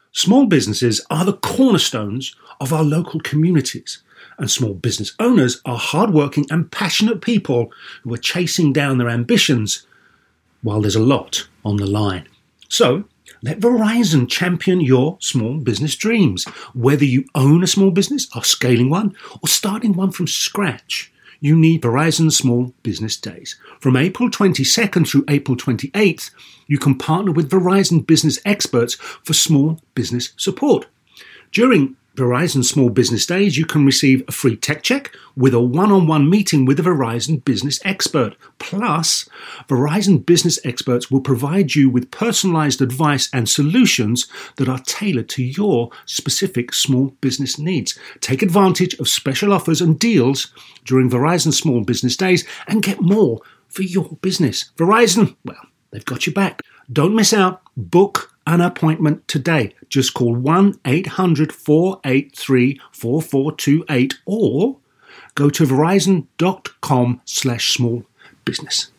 Small businesses are the cornerstones of our local communities, and small business owners are hardworking and passionate people who are chasing down their ambitions while there's a lot on the line. So, let Verizon champion your small business dreams. Whether you own a small business, are scaling one, or starting one from scratch, you need Verizon Small Business Days. From April 22nd through April 28th, you can partner with Verizon business experts for small business support. During Verizon Small Business Days, you can receive a free tech check with a one-on-one meeting with a Verizon business expert. Plus, Verizon business experts will provide you with personalized advice and solutions that are tailored to your specific small business needs. Take advantage of special offers and deals during Verizon Small Business Days and get more for your business. Verizon, well, they've got your back. Don't miss out. Book an appointment today. Just call 1-800-483-4428 or go to verizon.com/small business.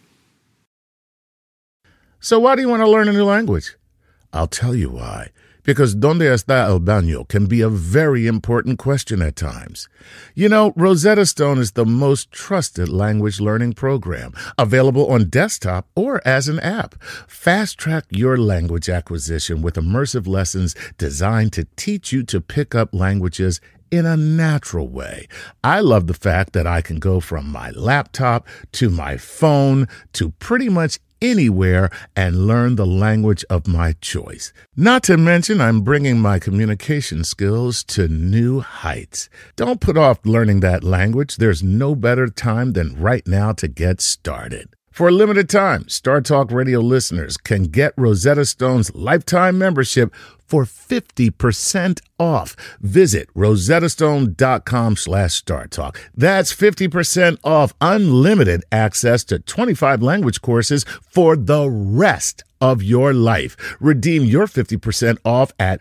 So why do you want to learn a new language? I'll tell you why. Because ¿Dónde está el baño? Can be a very important question at times. You know, Rosetta Stone is the most trusted language learning program, available on desktop or as an app. Fast-track your language acquisition with immersive lessons designed to teach you to pick up languages in a natural way. I love the fact that I can go from my laptop to my phone to pretty much anywhere and learn the language of my choice. Not to mention, I'm bringing my communication skills to new heights. Don't put off learning that language. There's no better time than right now to get started. For a limited time, Star Talk Radio listeners can get Rosetta Stone's lifetime membership for 50% off. Visit rosettastone.com/StarTalk. That's 50% off unlimited access to 25 language courses for the rest of your life. Redeem your 50% off at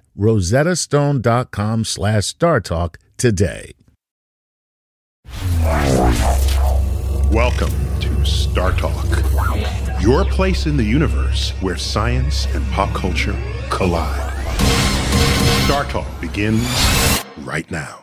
rosettastone.com/StarTalk today. Welcome to Star Talk, your place in the universe where science and pop culture collide. Star Talk begins right now.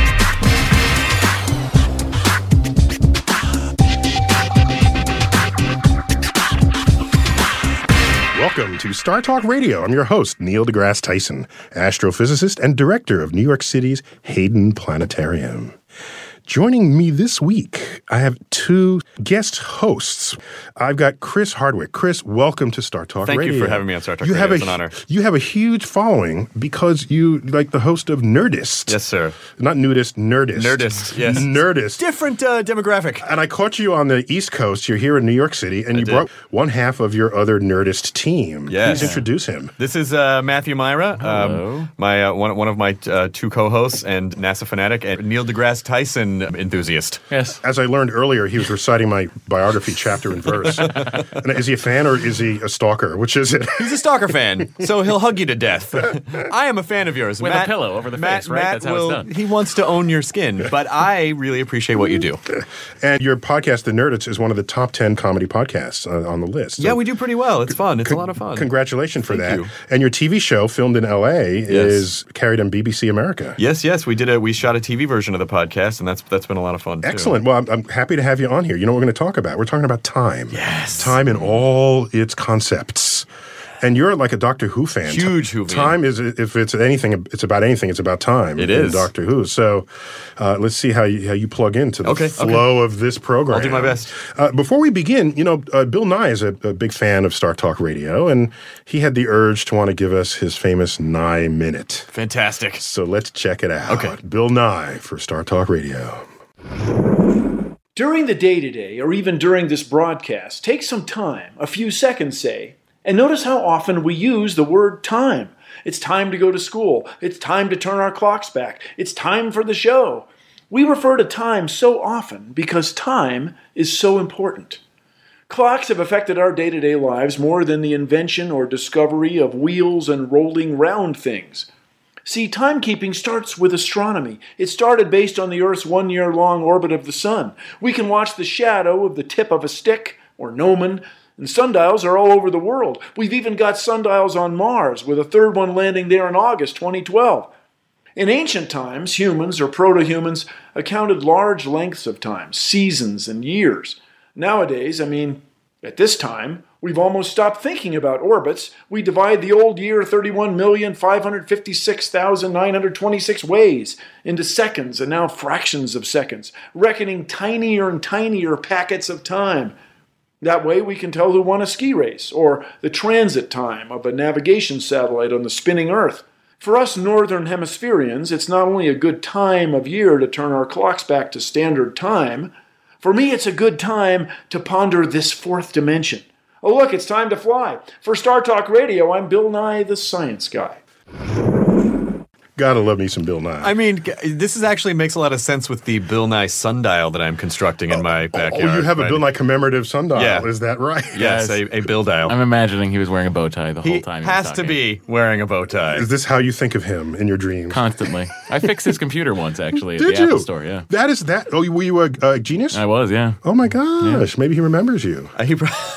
Welcome to Star Talk Radio. I'm your host, Neil deGrasse Tyson, astrophysicist and director of New York City's Hayden Planetarium. Joining me this week, I have two guest hosts. I've got Chris Hardwick. Chris, welcome to Star Talk Radio. Thank you for having me on Star Talk Radio. It's an honor. You have a huge following because you, like the host of Nerdist. Yes, sir. Not Nudist, Nerdist. Nerdist, yes. Nerdist. Different demographic. And I caught you on the East Coast. You're here in New York City, and you brought one half of your other Nerdist team. Yes. Please introduce him. This is Matthew Myra, Hello. my one of my two co-hosts and NASA fanatic, and Neil deGrasse Tyson enthusiast. Yes. As I learned earlier, he was reciting my biography chapter and verse. And is he a fan or is he a stalker? Which is it? He's a stalker fan, so he'll hug you to death. I am a fan of yours. With Matt, a pillow over the Matt, face, right? Matt That's how it's done. He wants to own your skin, but I really appreciate what you do. And your podcast, The Nerdist, is one of the top 10 comedy podcasts on the list. Yeah, we do pretty well. It's fun. It's a lot of fun. Congratulations for Thank that. you. And your TV show, filmed in L.A., is carried on BBC America. Yes, we shot a TV version of the podcast, and that's been a lot of fun, too. Excellent. Well, I'm happy to have you on here. You know what we're going to talk about? We're talking about time. Yes. Time in all its concepts. And you're like a Doctor Who fan. Huge Who fan. Time is, if it's anything, it's about anything, it's about time. It in is. Doctor Who. So let's see how you plug into the flow of this program. I'll do my best. Before we begin, Bill Nye is a big fan of Star Talk Radio, and he had the urge to want to give us his famous Nye Minute. Fantastic. So let's check it out. Okay. Bill Nye for Star Talk Radio. During the day-to-day, or even during this broadcast, take some time, a few seconds say, and notice how often we use the word time. It's time to go to school. It's time to turn our clocks back. It's time for the show. We refer to time so often because time is so important. Clocks have affected our day-to-day lives more than the invention or discovery of wheels and rolling round things. See, timekeeping starts with astronomy. It started based on the Earth's 1 year long orbit of the sun. We can watch the shadow of the tip of a stick, or gnomon, And sundials are all over the world. We've even got sundials on Mars, with a third one landing there in August 2012. In ancient times, humans or proto-humans accounted large lengths of time, seasons and years. Nowadays, at this time, we've almost stopped thinking about orbits. We divide the old year 31,556,926 ways into seconds and now fractions of seconds, reckoning tinier and tinier packets of time. That way we can tell who won a ski race or the transit time of a navigation satellite on the spinning Earth. For us northern hemispherians, it's not only a good time of year to turn our clocks back to standard time. For me, it's a good time to ponder this fourth dimension. Oh, look, it's time to fly. For Star Talk Radio, I'm Bill Nye, the Science Guy. Gotta love me some Bill Nye. I mean, this actually makes a lot of sense with the Bill Nye sundial that I'm constructing in my backyard. Oh, you have a Bill Nye commemorative sundial. Yeah. Is that right? Yes, a Bill dial. I'm imagining he was wearing a bow tie the whole time. He has to be wearing a bow tie. Is this how you think of him in your dreams? Constantly. I fixed his computer once, actually, at Did the you? Apple Store, yeah. That is that. Oh, were you a genius? I was, yeah. Oh my gosh! Maybe he remembers you. You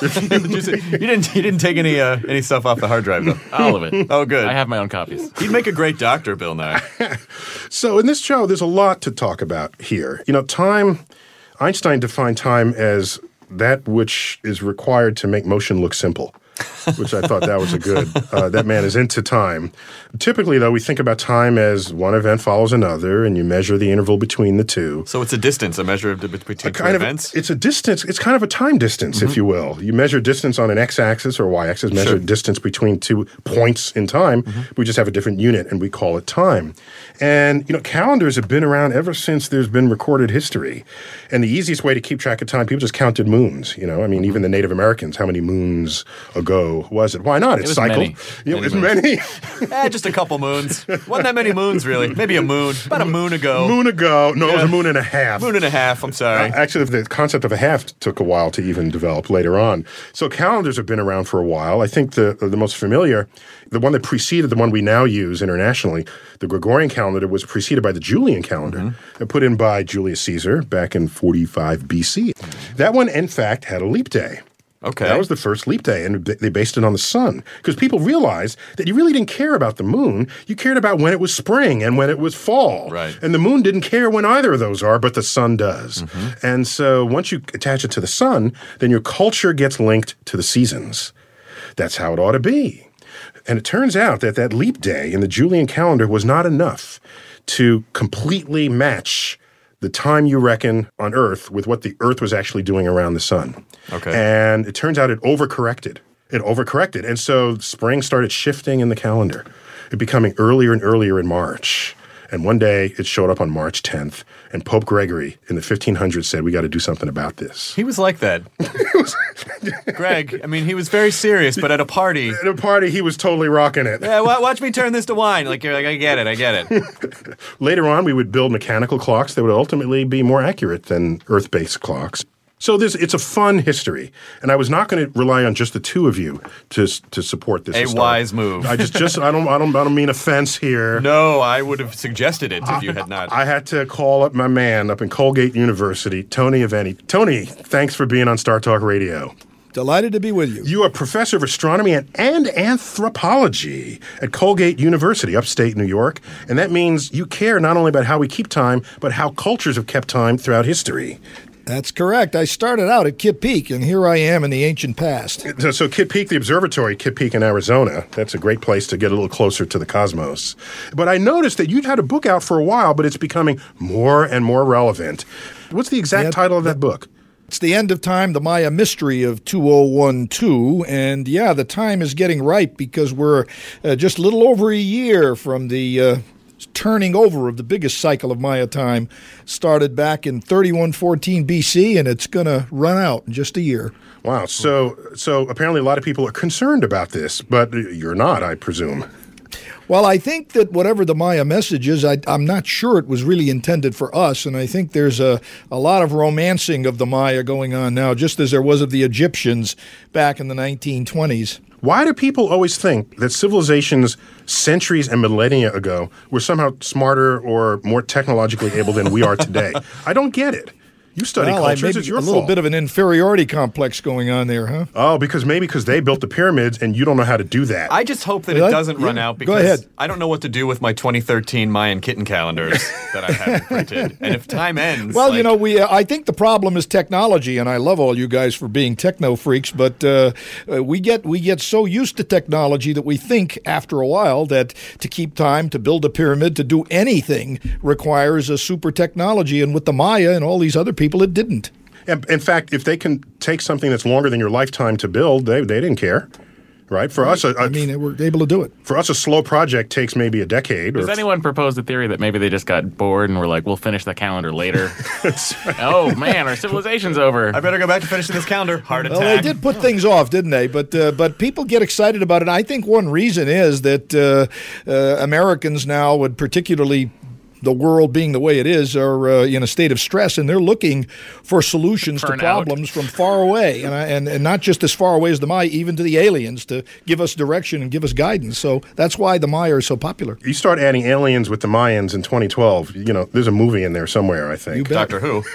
didn't take any stuff off the hard drive, though. All of it. Oh, good. I have my own copies. He'd make a great doctor, Bill Nye. So in this show, there's a lot to talk about here. Time, Einstein defined time as that which is required to make motion look simple, which I thought that was a good, that man is into time. Typically, though, we think about time as one event follows another, and you measure the interval between the two. So it's a distance, a measure of between two events? It's a distance. It's kind of a time distance, if you will. You measure distance on an x-axis or y-axis, measure distance between 2 points in time. We just have a different unit, and we call it time. And, calendars have been around ever since there's been recorded history. And the easiest way to keep track of time, people just counted moons. Even the Native Americans, how many moons ago was it? Why not? It's cycled. Many. It was many. Just a couple moons. Wasn't that many moons, really. Maybe a moon. About a moon ago. No, it was a moon and a half. Moon and a half, I'm sorry. Actually, the concept of a half took a while to even develop later on. So calendars have been around for a while. I think the most familiar, the one that preceded the one we now use internationally, the Gregorian calendar, was preceded by the Julian calendar, put in by Julius Caesar back in 45 BC. That one, in fact, had a leap day. Okay. That was the first leap day, and they based it on the sun. Because people realized that you really didn't care about the moon. You cared about when it was spring and when it was fall. Right. And the moon didn't care when either of those are, but the sun does. And so once you attach it to the sun, then your culture gets linked to the seasons. That's how it ought to be. And it turns out that that leap day in the Julian calendar was not enough to completely match the time you reckon on Earth with what the Earth was actually doing around the sun. Okay. And it turns out it overcorrected. And so spring started shifting in the calendar, it becoming earlier and earlier in March. And one day it showed up on March 10th, and Pope Gregory in the 1500s said, we got to do something about this. He was like that. Greg, he was very serious, but at a party. At a party, he was totally rocking it. Yeah, watch me turn this to wine. You're like, I get it. Later on, we would build mechanical clocks that would ultimately be more accurate than Earth-based clocks. So it's a fun history, and I was not going to rely on just the two of you to support this. A wise move. I don't mean offense here. No, I would have suggested it if you had not. I had to call up my man up in Colgate University, Tony Aveni. Tony, thanks for being on Star Talk Radio. Delighted to be with you. You are professor of astronomy and anthropology at Colgate University, upstate New York, and that means you care not only about how we keep time, but how cultures have kept time throughout history. That's correct. I started out at Kitt Peak, and here I am in the ancient past. So Kitt Peak, the observatory, Kitt Peak in Arizona, that's a great place to get a little closer to the cosmos. But I noticed that you'd had a book out for a while, but it's becoming more and more relevant. What's the exact title of that book? It's The End of Time, the Maya Mystery of 2012. And yeah, the time is getting ripe because we're just a little over a year from the turning over of the biggest cycle of Maya time. Started back in 3114 BC, and it's going to run out in just a year. Wow. So apparently a lot of people are concerned about this, but you're not, I presume. Well, I think that whatever the Maya message is, I'm not sure it was really intended for us, and I think there's a lot of romancing of the Maya going on now, just as there was of the Egyptians back in the 1920s. Why do people always think that civilizations centuries and millennia ago were somehow smarter or more technologically able than we are today? I don't get it. You study Well, cultures. maybe It's your a little fault. bit of an inferiority complex going on there, huh? Oh, because they built the pyramids and you don't know how to do that. I just hope that Well, it doesn't run yeah, out go because ahead. I don't know what to do with my 2013 Mayan kitten calendars that I haven't printed. And if time ends, Well, I think the problem is technology, and I love all you guys for being techno freaks, but we get so used to technology that we think after a while that to keep time, to build a pyramid, to do anything requires a super technology, and with the Maya and all these other people, it didn't. In fact, if they can take something that's longer than your lifetime to build, they didn't care, right? For us, they were able to do it. for us, a slow project takes maybe a decade. Does anyone propose the theory that maybe they just got bored and were like, we'll finish the calendar later? Oh, man, our civilization's over. I better go back to finishing this calendar. Heart attack. Well, they did put things off, didn't they? But people get excited about it. I think one reason is that Americans now would particularly, the world being the way it is, are in a state of stress, and they're looking for solutions to Burnout. problems from far away, and not just as far away as the Maya, even to the aliens to give us direction and give us guidance. So that's why the Maya are so popular. You start adding aliens with the Mayans in 2012, there's a movie in there somewhere, I think. You bet. Doctor Who.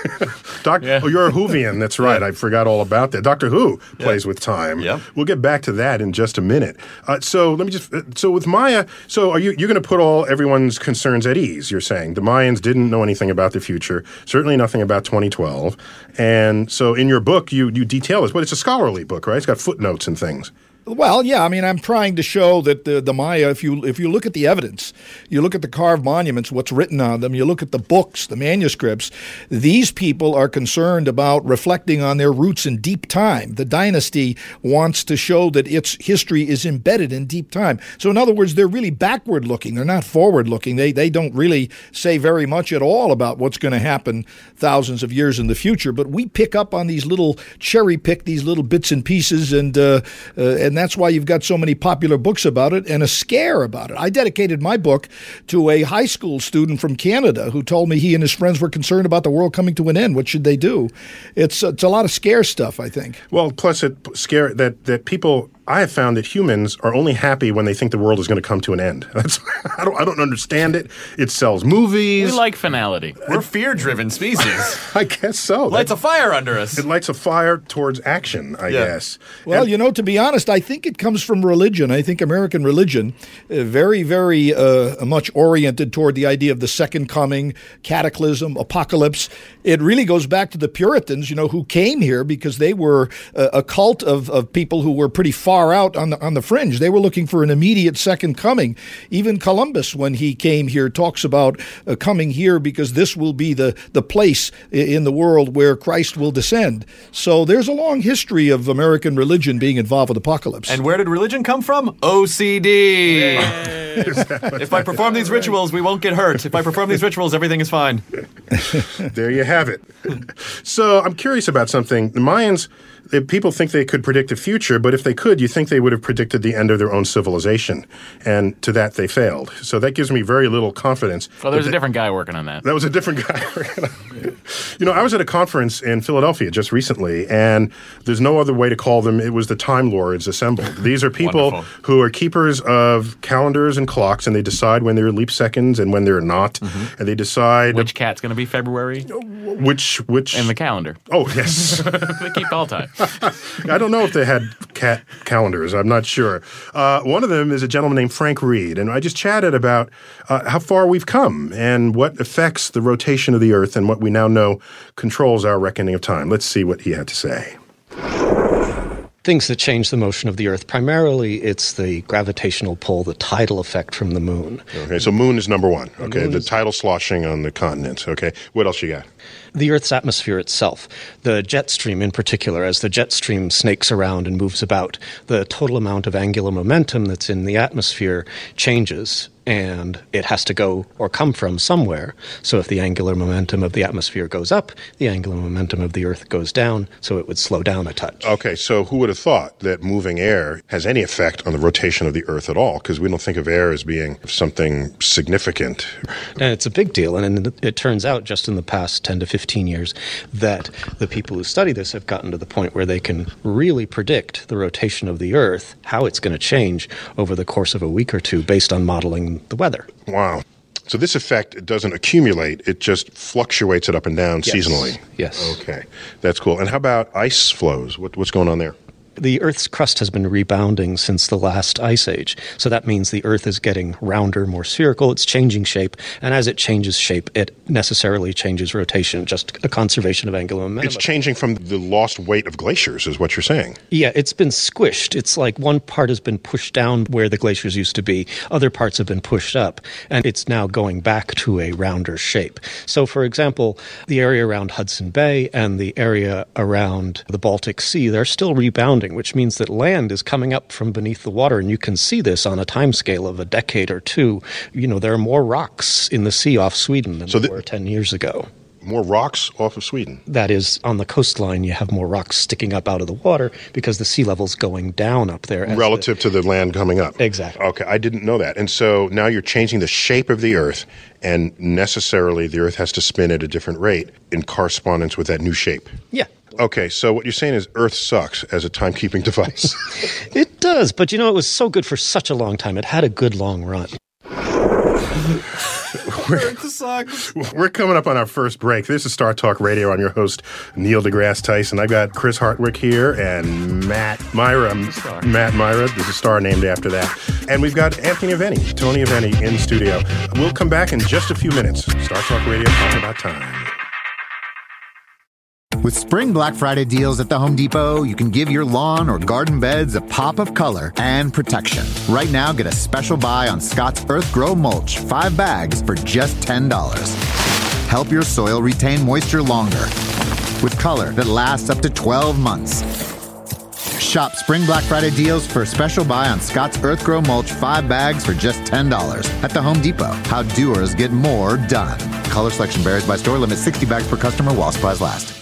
Oh, you're a Whovian. That's right. I forgot all about that. Doctor Who plays with time. Yep. We'll get back to that in just a minute. So let me so with Maya, so you're going to put everyone's concerns at ease, you're saying. The Mayans didn't know anything about the future, certainly nothing about 2012. And so in your book, you detail this, but it's a scholarly book, right? It's got footnotes and things. Well, yeah, I mean, I'm trying to show that the Maya, if you look at the evidence, you look at the carved monuments, what's written on them, you look at the books, the manuscripts, these people are concerned about reflecting on their roots in deep time. The dynasty wants to show that its history is embedded in deep time. So in other words, they're really backward looking. They're not forward looking. They don't really say very much at all about what's going to happen thousands of years in the future. But we pick up on these little, cherry pick these little bits and pieces, and that's why you've got so many popular books about it and a scare about it. I dedicated my book to a high school student from Canada who told me he and his friends were concerned about the world coming to an end. What should they do? It's a lot of scare stuff, I think. Well, plus it scare that people. I have found that humans are only happy when they think the world is going to come to an end. I don't understand it. It sells movies. We like finality. We're fear-driven species. I guess so. Lights a fire under us. It lights a fire towards action, I guess. Well, to be honest, I think it comes from religion. I think American religion, very, very much oriented toward the idea of the second coming, cataclysm, apocalypse. It really goes back to the Puritans, who came here because they were a cult of people who were pretty far out on the fringe. They were looking for an immediate second coming. Even Columbus, when he came here, talks about coming here because this will be the place in the world where Christ will descend. So there's a long history of American religion being involved with apocalypse. And where did religion come from? OCD. If I perform these rituals, we won't get hurt. If I perform these rituals, everything is fine. There you have it. So I'm curious about something. The Mayans, people think they could predict the future, but if they could, you think they would have predicted the end of their own civilization. And to that, they failed. So that gives me very little confidence. Well, there's a different guy working on that. That was a different guy. I was at a conference in Philadelphia just recently, and there's no other way to call them. It was the Time Lords assembled. These are people Wonderful. who are keepers of calendars and clocks, and they decide when there are leap seconds and when they're not. Mm-hmm. And they decide Which cat's going to be February which in the calendar. Oh, yes. They keep all time. I don't know if they had cat calendars. I'm not sure. One of them is a gentleman named Frank Reed, and I just chatted about how far we've come and what affects the rotation of the Earth and what we now know controls our reckoning of time. Let's see what he had to say. Things that change the motion of the Earth. Primarily, it's the gravitational pull, the tidal effect from the moon. Okay, so moon is number one. Okay, the tidal sloshing on the continents. Okay, what else you got? The Earth's atmosphere itself, the jet stream in particular, as the jet stream snakes around and moves about, the total amount of angular momentum that's in the atmosphere changes, and it has to go or come from somewhere. So if the angular momentum of the atmosphere goes up, the angular momentum of the Earth goes down, so it would slow down a touch. Okay, so who would have thought that moving air has any effect on the rotation of the Earth at all? Because we don't think of air as being something significant. And it's a big deal, and it turns out just in the past 10 to 15 years that the people who study this have gotten to the point where they can really predict the rotation of the Earth, how it's going to change over the course of a week or two based on modeling the weather. Wow. So this effect doesn't accumulate; it just fluctuates it up and down seasonally. Yes. Okay, that's cool. And how about ice flows? What's going on there? The Earth's crust has been rebounding since the last ice age. So that means the Earth is getting rounder, more spherical. It's changing shape. And as it changes shape, it necessarily changes rotation, just a conservation of angular momentum. It's changing from the lost weight of glaciers, is what you're saying. Yeah, it's been squished. It's like one part has been pushed down where the glaciers used to be. Other parts have been pushed up. And it's now going back to a rounder shape. So, for example, the area around Hudson Bay and the area around the Baltic Sea, they're still rebounding, which means that land is coming up from beneath the water. And you can see this on a timescale of a decade or two. You know, there are more rocks in the sea off Sweden than there were 10 years ago. More rocks off of Sweden? That is, on the coastline, you have more rocks sticking up out of the water because the sea level's going down up there. Relative to the land coming up. Exactly. Okay, I didn't know that. And so now you're changing the shape of the Earth, and necessarily the Earth has to spin at a different rate in correspondence with that new shape. Yeah. Okay, so what you're saying is Earth sucks as a timekeeping device. It does, but you know, it was so good for such a long time. It had a good long run. We're coming up on our first break. This is Star Talk Radio. I'm your host, Neil deGrasse Tyson. I've got Chris Hartwick here and Matt Myra. Matt Myra, there's a star named after that. And we've got Anthony Aveni, Tony Aveni in studio. We'll come back in just a few minutes. Star Talk Radio, talking about time. With Spring Black Friday deals at the Home Depot, you can give your lawn or garden beds a pop of color and protection. Right now, get a special buy on Scott's Earth Grow Mulch, 5 bags for just $10. Help your soil retain moisture longer with color that lasts up to 12 months. Shop Spring Black Friday deals for a special buy on Scott's Earth Grow Mulch, 5 bags for just $10 at the Home Depot. How doers get more done. Color selection varies by store. Limit 60 bags per customer while supplies last.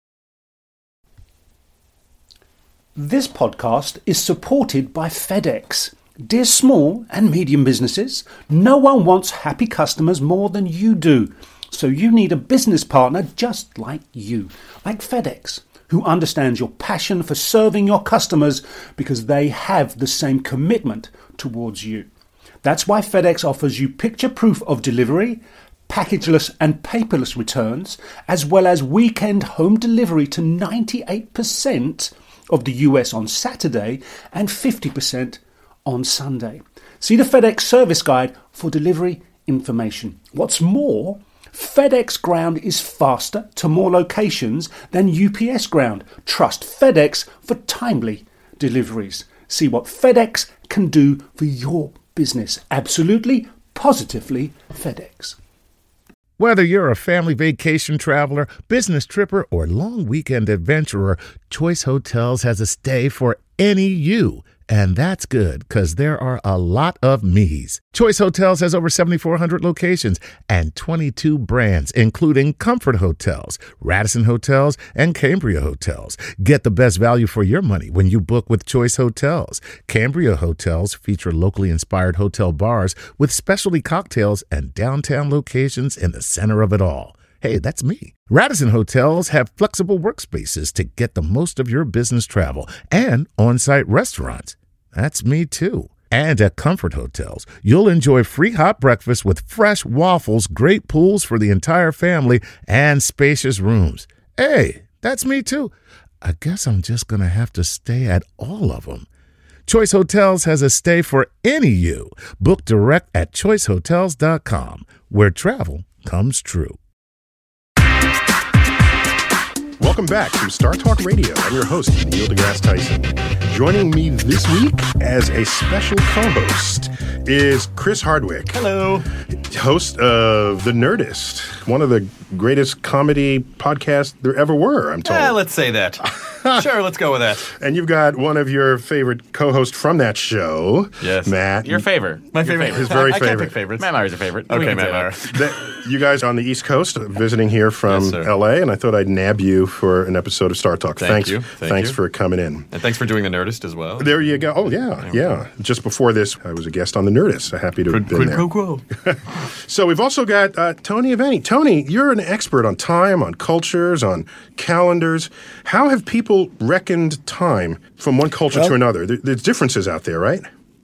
This podcast is supported by FedEx. Dear small and medium businesses, no one wants happy customers more than you do. So you need a business partner just like you, like FedEx, who understands your passion for serving your customers because they have the same commitment towards you. That's why FedEx offers you picture proof of delivery, packageless and paperless returns, as well as weekend home delivery to 98% of the US on Saturday and 50% on Sunday. See the FedEx service guide for delivery information. What's more, FedEx Ground is faster to more locations than UPS Ground. Trust FedEx for timely deliveries. See what FedEx can do for your business. Absolutely, positively FedEx. Whether you're a family vacation traveler, business tripper, or long weekend adventurer, Choice Hotels has a stay for any you. And that's good, because there are a lot of me's. Choice Hotels has over 7,400 locations and 22 brands, including Comfort Hotels, Radisson Hotels, and Cambria Hotels. Get the best value for your money when you book with Choice Hotels. Cambria Hotels feature locally inspired hotel bars with specialty cocktails and downtown locations in the center of it all. Hey, that's me. Radisson Hotels have flexible workspaces to get the most of your business travel and on-site restaurants. That's me too. And at Comfort Hotels, you'll enjoy free hot breakfast with fresh waffles, great pools for the entire family, and spacious rooms. Hey, that's me too. I guess I'm just going to have to stay at all of them. Choice Hotels has a stay for any you. Book direct at choicehotels.com, where travel comes true. Welcome back to Star Talk Radio. I'm your host, Neil deGrasse Tyson. Joining me this week as a special co-host is Chris Hardwick. Hello. Host of The Nerdist, one of the greatest comedy podcasts there ever were, I'm told. Let's say that. Sure, let's go with that. And you've got one of your favorite co-hosts from that show, yes. Matt. Your favorite. My favorite. His very I favorite. can't pick favorites. Matt Myra's a favorite. Okay, Matt Myra. You guys on the East Coast visiting here from Yes, L.A., and I thought I'd nab you for an episode of Star Talk. Thank you. Thanks for coming in. And thanks for doing The Nerdist as well. There you go. Oh, yeah. Just before this, I was a guest on The Nerdist. So happy to have been there. Quid pro quo. So we've also got Tony Aveni. Tony, you're an expert on time, on cultures, on calendars. How have people reckoned time from one culture to another? There's differences out there, right?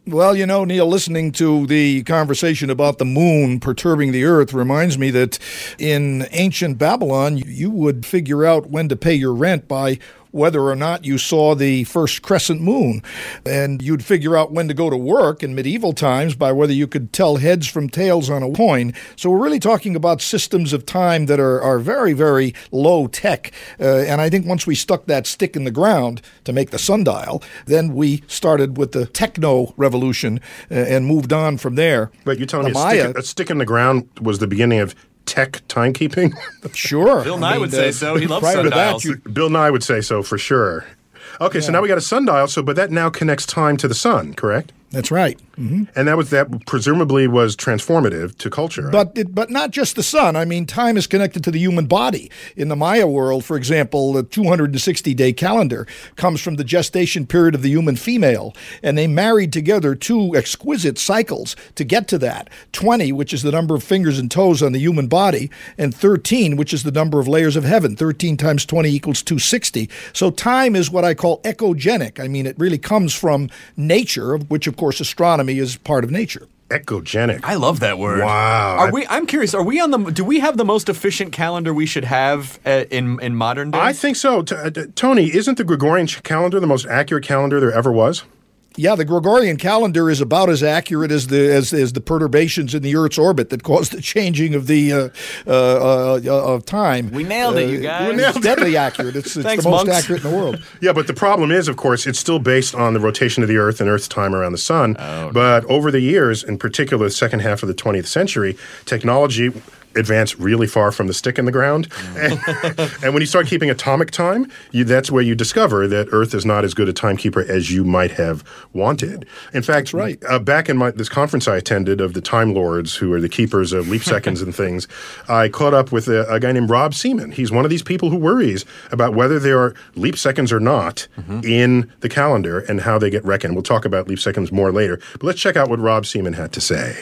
Well, Neil, listening to the conversation about the moon perturbing the earth reminds me that in ancient Babylon, you would figure out when to pay your rent by whether or not you saw the first crescent moon. And you'd figure out when to go to work in medieval times by whether you could tell heads from tails on a coin. So we're really talking about systems of time that are very, very low tech. And I think once we stuck that stick in the ground to make the sundial, then we started with the techno revolution and moved on from there. But you're telling me a stick in the ground was the beginning of tech timekeeping? Sure. Bill Nye would say so. He loves prior sundials. to that, Bill Nye would say so for sure. Okay, so now we got a sundial, but that now connects time to the sun, correct? That's right. Mm-hmm. And that presumably was transformative to culture. But not just the sun. I mean, time is connected to the human body. In the Maya world, for example, the 260-day calendar comes from the gestation period of the human female, and they married together two exquisite cycles to get to that. 20, which is the number of fingers and toes on the human body, and 13, which is the number of layers of heaven. 13 times 20 equals 260. So time is what I call ecogenic. I mean, it really comes from nature, which, of course, astronomy is part of nature. Ecogenic. I love that word. Wow. I'm curious. Do we have the most efficient calendar we should have in modern day? I think so. Tony, isn't the Gregorian calendar the most accurate calendar there ever was? Yeah, the Gregorian calendar is about as accurate as the perturbations in the Earth's orbit that caused the changing of the of time. We nailed it, you guys. It's deadly accurate. It's Thanks, the most monks. accurate in the world. Yeah, but the problem is, of course, it's still based on the rotation of the Earth and Earth's time around the sun. Oh, but over the years, in particular the second half of the 20th century, technology advanced really far from the stick in the ground. And when you start keeping atomic time, that's where you discover that Earth is not as good a timekeeper as you might have wanted. In fact, That's right. Back in this conference I attended of the Time Lords, who are the keepers of leap seconds and things, I caught up with a guy named Rob Seaman. He's one of these people who worries about whether there are leap seconds or not in the calendar and how they get reckoned. We'll talk about leap seconds more later. But let's check out what Rob Seaman had to say.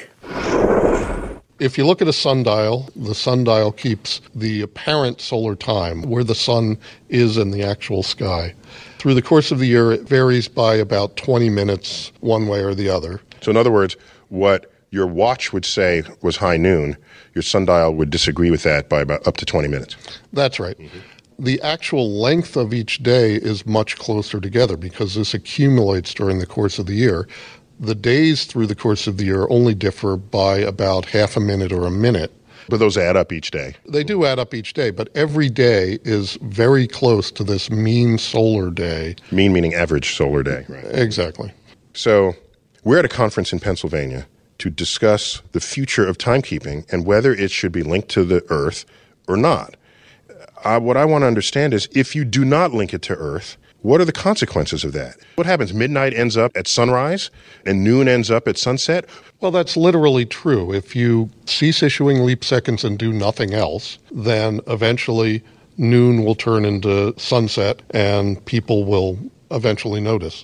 If you look at a sundial, the sundial keeps the apparent solar time, where the sun is in the actual sky. Through the course of the year, it varies by about 20 minutes one way or the other. So in other words, what your watch would say was high noon, your sundial would disagree with that by about up to 20 minutes. That's right. The actual length of each day is much closer together because this accumulates during the course of the year. The days through the course of the year only differ by about half a minute or a minute. But those add up each day. They do add up each day, but every day is very close to this mean solar day. Mean meaning average solar day. Right. Exactly. So we're at a conference in Pennsylvania to discuss the future of timekeeping and whether it should be linked to the Earth or not. What I want to understand is if you do not link it to Earth, what are the consequences of that? What happens? Midnight ends up at sunrise and noon ends up at sunset? Well, that's literally true. If you cease issuing leap seconds and do nothing else, then eventually noon will turn into sunset and people will eventually notice.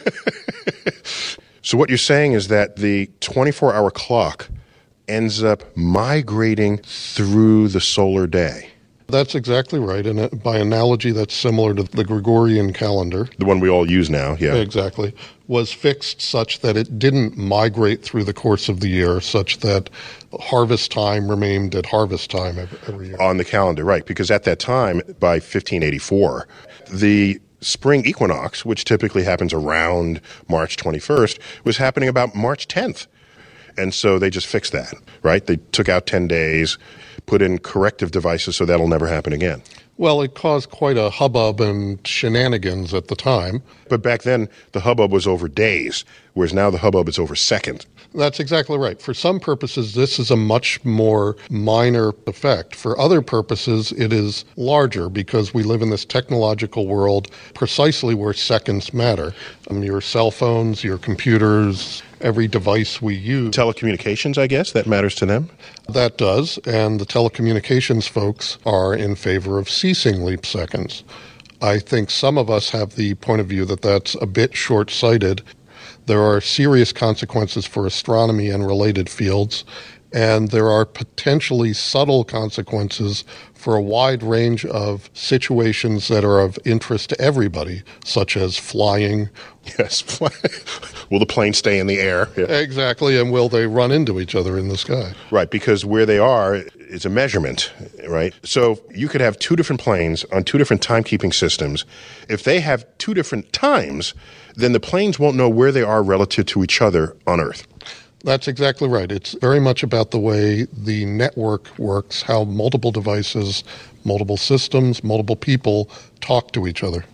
So what you're saying is that the 24-hour clock ends up migrating through the solar day. That's exactly right. And by analogy, that's similar to the Gregorian calendar. The one we all use now, yeah. Exactly. Was fixed such that it didn't migrate through the course of the year, such that harvest time remained at harvest time every year. On the calendar, right. Because at that time, by 1584, the spring equinox, which typically happens around March 21st, was happening about March 10th. And so they just fixed that, right? They took out 10 days, put in corrective devices so that'll never happen again. Well, it caused quite a hubbub and shenanigans at the time. But back then, the hubbub was over days, whereas now the hubbub is over seconds. That's exactly right. For some purposes, this is a much more minor effect. For other purposes, it is larger because we live in this technological world precisely where seconds matter. Your cell phones, your computers, every device we use. Telecommunications, I guess, that matters to them? That does, and the telecommunications folks are in favor of ceasing leap seconds. I think some of us have the point of view that that's a bit short-sighted. There are serious consequences for astronomy and related fields, And there are potentially subtle consequences for a wide range of situations that are of interest to everybody, such as flying. Yes. Will the plane stay in the air? Yeah. Exactly. And will they run into each other in the sky? Right, because where they are is a measurement, right? So you could have two different planes on two different timekeeping systems. If they have two different times, then the planes won't know where they are relative to each other on Earth. That's exactly right. It's very much about the way the network works, how multiple devices, multiple systems, multiple people talk to each other.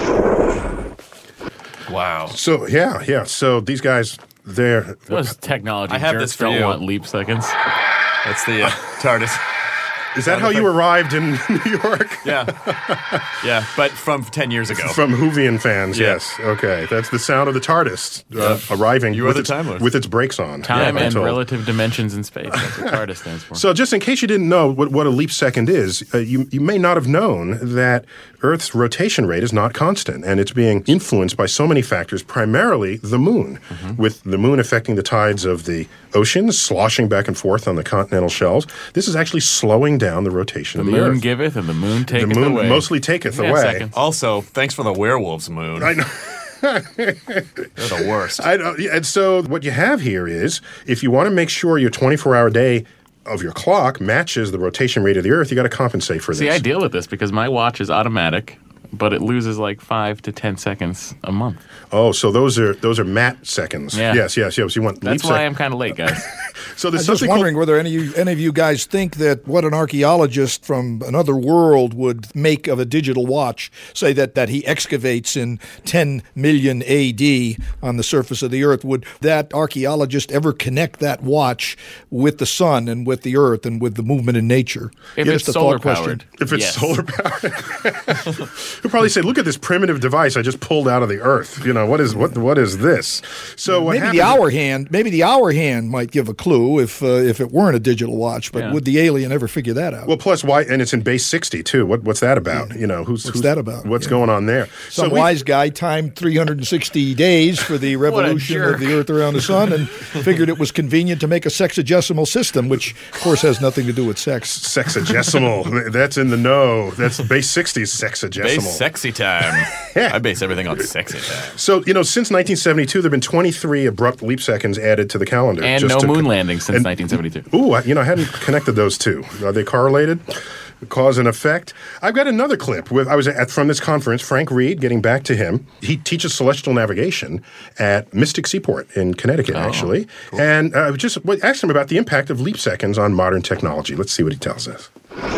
Wow. So, yeah. So these guys, they're... Those technology I have jerks this for don't you. want leap seconds. That's the TARDIS. Is that how you arrived in New York? Yeah, but from 10 years ago. From Whovian fans, Yeah. yes. Okay, that's the sound of the TARDIS arriving You are with, the its, Time Lord. with its brakes on. Time I'm and told. relative dimensions in space. That's what TARDIS stands for. So just in case you didn't know what a leap second is, you may not have known that Earth's rotation rate is not constant, and it's being influenced by so many factors, primarily the moon, with the moon affecting the tides of the oceans, sloshing back and forth on the continental shelves. This is actually slowing down the rotation the of the moon Earth. giveth and the moon taketh The moon away. mostly taketh Yeah, away. seconds. Also, thanks for the werewolves, Moon. I know. They're the worst. I know. And so what you have here is, if you want to make sure your 24-hour day of your clock matches the rotation rate of the Earth, you got to compensate for this. See, I deal with this because my watch is automatic, but it loses like 5 to 10 seconds a month. Oh, so those are mat seconds. Yeah. Yes. You want That's leap why sec- I'm kind of late, guys. So I there's was just something wondering whether any of you guys think that what an archaeologist from another world would make of a digital watch, say that he excavates in 10 million AD on the surface of the Earth, would that archaeologist ever connect that watch with the sun and with the Earth and with the movement in nature? If Just it's a thought solar question. powered. If it's yes. solar powered, he'll probably say, "Look at this primitive device I just pulled out of the Earth. You know what is this?" So what Maybe the hour hand might give a clue if it weren't a digital watch, but Yeah. would the alien ever figure that out? Well, plus why? And it's in base 60 too. What's that about? You know, who's that about? What's Yeah. going on there? Some So we- wise guy timed 360 days for the revolution of the Earth around the sun and figured it was convenient to make a sexagesimal system, which, of course, has nothing to do with sex. Sexagesimal. That's in the know. That's base 60's sexagesimal. Base sexy time. I base everything on sexy time. So, since 1972, there have been 23 abrupt leap seconds added to the calendar. And just no to- moon landing since 1972. Ooh, I hadn't connected those two. Are they correlated? Cause and effect. I've got another clip. I was from this conference, Frank Reed, getting back to him. He teaches celestial navigation at Mystic Seaport in Connecticut, actually. Cool. And I just asked him about the impact of leap seconds on modern technology. Let's see what he tells us.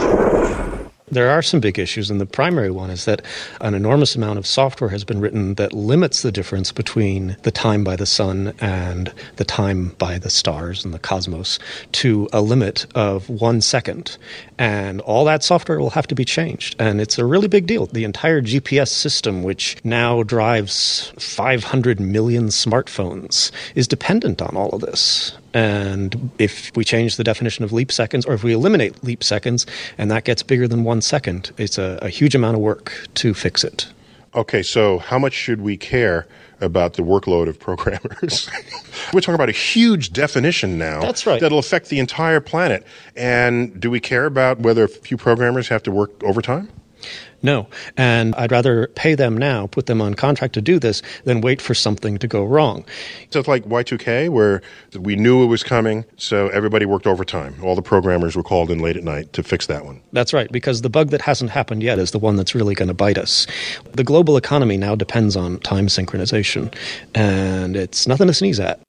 There are some big issues, and the primary one is that an enormous amount of software has been written that limits the difference between the time by the sun and the time by the stars and the cosmos to a limit of 1 second. And all that software will have to be changed. And it's a really big deal. The entire GPS system, which now drives 500 million smartphones, is dependent on all of this. And if we change the definition of leap seconds, or if we eliminate leap seconds, and that gets bigger than 1 second, it's a huge amount of work to fix it. Okay, so how much should we care about the workload of programmers? We're talking about a huge definition now. That's right. That'll affect the entire planet. And do we care about whether a few programmers have to work overtime? No. And I'd rather pay them now, put them on contract to do this, than wait for something to go wrong. So it's like Y2K, where we knew it was coming, so everybody worked overtime. All the programmers were called in late at night to fix that one. That's right, because the bug that hasn't happened yet is the one that's really going to bite us. The global economy now depends on time synchronization, and it's nothing to sneeze at.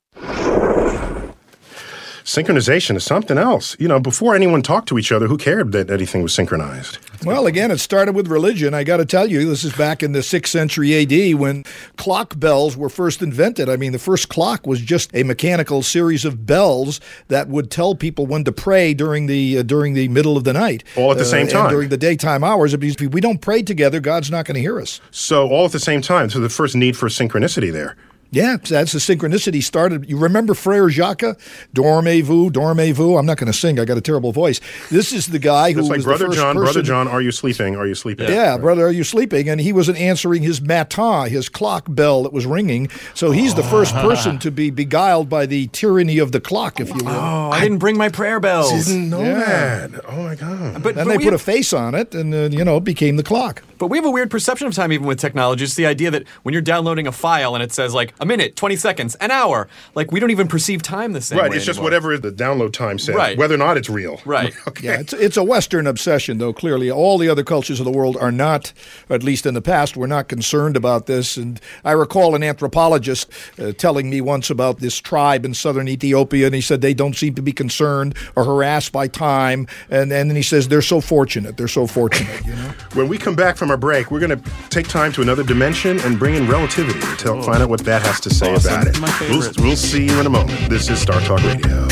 Synchronization is something else. Before anyone talked to each other, who cared that anything was synchronized? Well, again, it started with religion. I got to tell you, this is back in the 6th century AD when clock bells were first invented. I mean, the first clock was just a mechanical series of bells that would tell people when to pray during the middle of the night. All at the same time. And during the daytime hours. If we don't pray together, God's not going to hear us. So all at the same time. So the first need for synchronicity there. Yeah, that's the synchronicity started. You remember Frere Jacques? Dormez-vous, dormez-vous. I'm not going to sing. I got a terrible voice. This is the guy who It's like was Brother the first John, person. Brother John, are you sleeping? Are you sleeping? Yeah, brother, are you sleeping? And he wasn't answering his matin, his clock bell that was ringing. So he's the first person to be beguiled by the tyranny of the clock, if you will. Oh, I didn't bring my prayer bells. Didn't know that. Oh my God. But Then they put a face on it, and it became the clock. But we have a weird perception of time even with technology. It's the idea that when you're downloading a file and it says like a minute, 20 seconds, an hour, like we don't even perceive time the same way. Right, it's just anymore. whatever the download time says, Right. whether or not it's real. Right. Okay. Yeah, it's a Western obsession, though, clearly. All the other cultures of the world are not, at least in the past, were not concerned about this. And I recall an anthropologist telling me once about this tribe in southern Ethiopia, and he said they don't seem to be concerned or harassed by time. And then he says they're so fortunate. They're so fortunate, When we come back from our break, we're going to take time to another dimension and bring in relativity to find out what that has to say about it. My favorite. We'll see you in a moment. This is Star Talk Radio.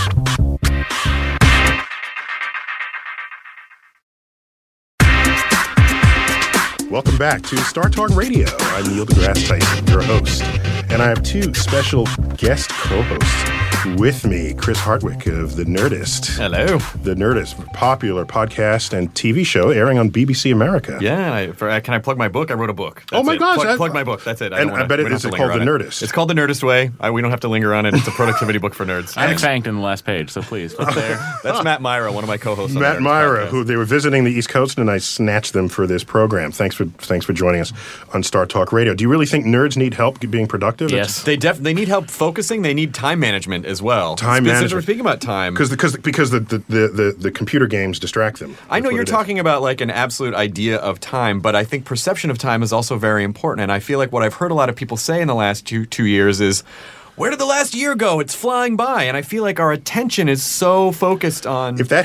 Welcome back to Star Talk Radio. I'm Neil deGrasse Tyson, your host, and I have two special guest co-hosts with me, Chris Hardwick of The Nerdist. Hello. The Nerdist, popular podcast and TV show airing on BBC America. Yeah, can I plug my book? I wrote a book. Oh my gosh. Plug my book. That's it. And I bet it is called The Nerdist. It's called The Nerdist Way. We don't have to linger on it. It's a productivity book for nerds. I'm thanked in the last page, so please, put there. That's Matt Myra, one of my co-hosts. Matt on the Nerdist Myra, podcast. who they were visiting the East Coast, and I snatched them for this program. Thanks for joining us on Star Talk Radio. Do you really think nerds need help being productive? Yes. They need help focusing. They need time management as well. Time Since management. we're speaking about time. Because the computer games distract them. I know That's what you're it is. talking about like an absolute idea of time, but I think perception of time is also very important. And I feel like what I've heard a lot of people say in the last two years is, where did the last year go? It's flying by. And I feel like our attention is so focused on... If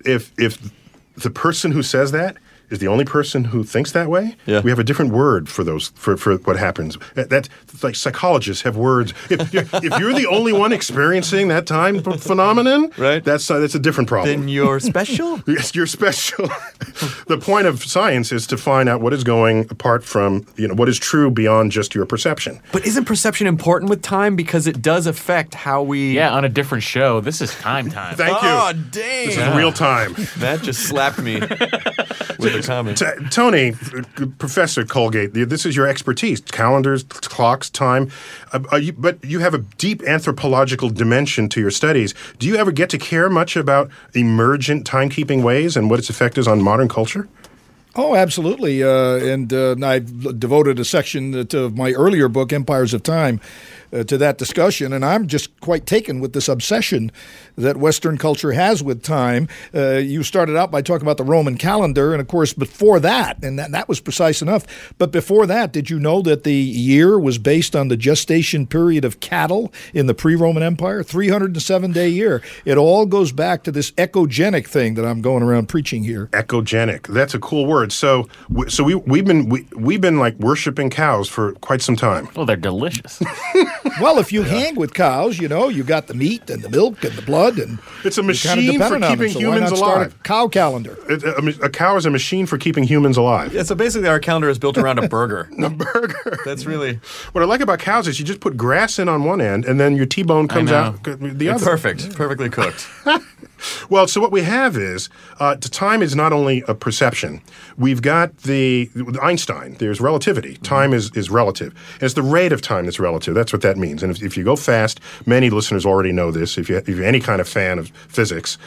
the person who says that is the only person who thinks that way, Yeah. we have a different word for those for what happens. That's like psychologists have words. If you're the only one experiencing that time phenomenon, Right. that's a different problem. Then you're special? Yes, you're special. The point of science is to find out what is going apart from, what is true beyond just your perception. But isn't perception important with time? Because it does affect how we... Yeah, on a different show. This is time. Thank you. Oh, dang. This is real time. That just slapped me with a comment. Tony, Professor Colgate, this is your expertise: calendars, clocks, time. But you have a deep anthropological dimension to your studies. Do you ever get to care much about emergent timekeeping ways and what its effect is on modern culture? Oh, absolutely. And I've devoted a section to my earlier book, Empires of Time, to that discussion. And I'm just quite taken with this obsession that Western culture has with time. You started out by talking about the Roman calendar. And, of course, before that, and that was precise enough, but before that, did you know that the year was based on the gestation period of cattle in the pre-Roman Empire? 307-day year. It all goes back to this echogenic thing that I'm going around preaching here. Echogenic. That's a cool word. So we've been like worshiping cows for quite some time. Well, they're delicious. Well, if you hang with cows, you got the meat and the milk and the blood, and It's a you're kinda machine for dependent on them, keeping so why humans not start alive. a cow calendar. A cow is a machine for keeping humans alive. Yeah, so basically our calendar is built around a burger. A burger. That's really... What I like about cows is you just put grass in on one end, and then your T-bone comes know. out the other. Perfect. Perfectly cooked. Well, so what we have is time is not only a perception. We've got the Einstein. There's relativity. Time is relative. And it's the rate of time that's relative. That's what that means. And if you go fast, many listeners already know this. If you're any kind of fan of physics,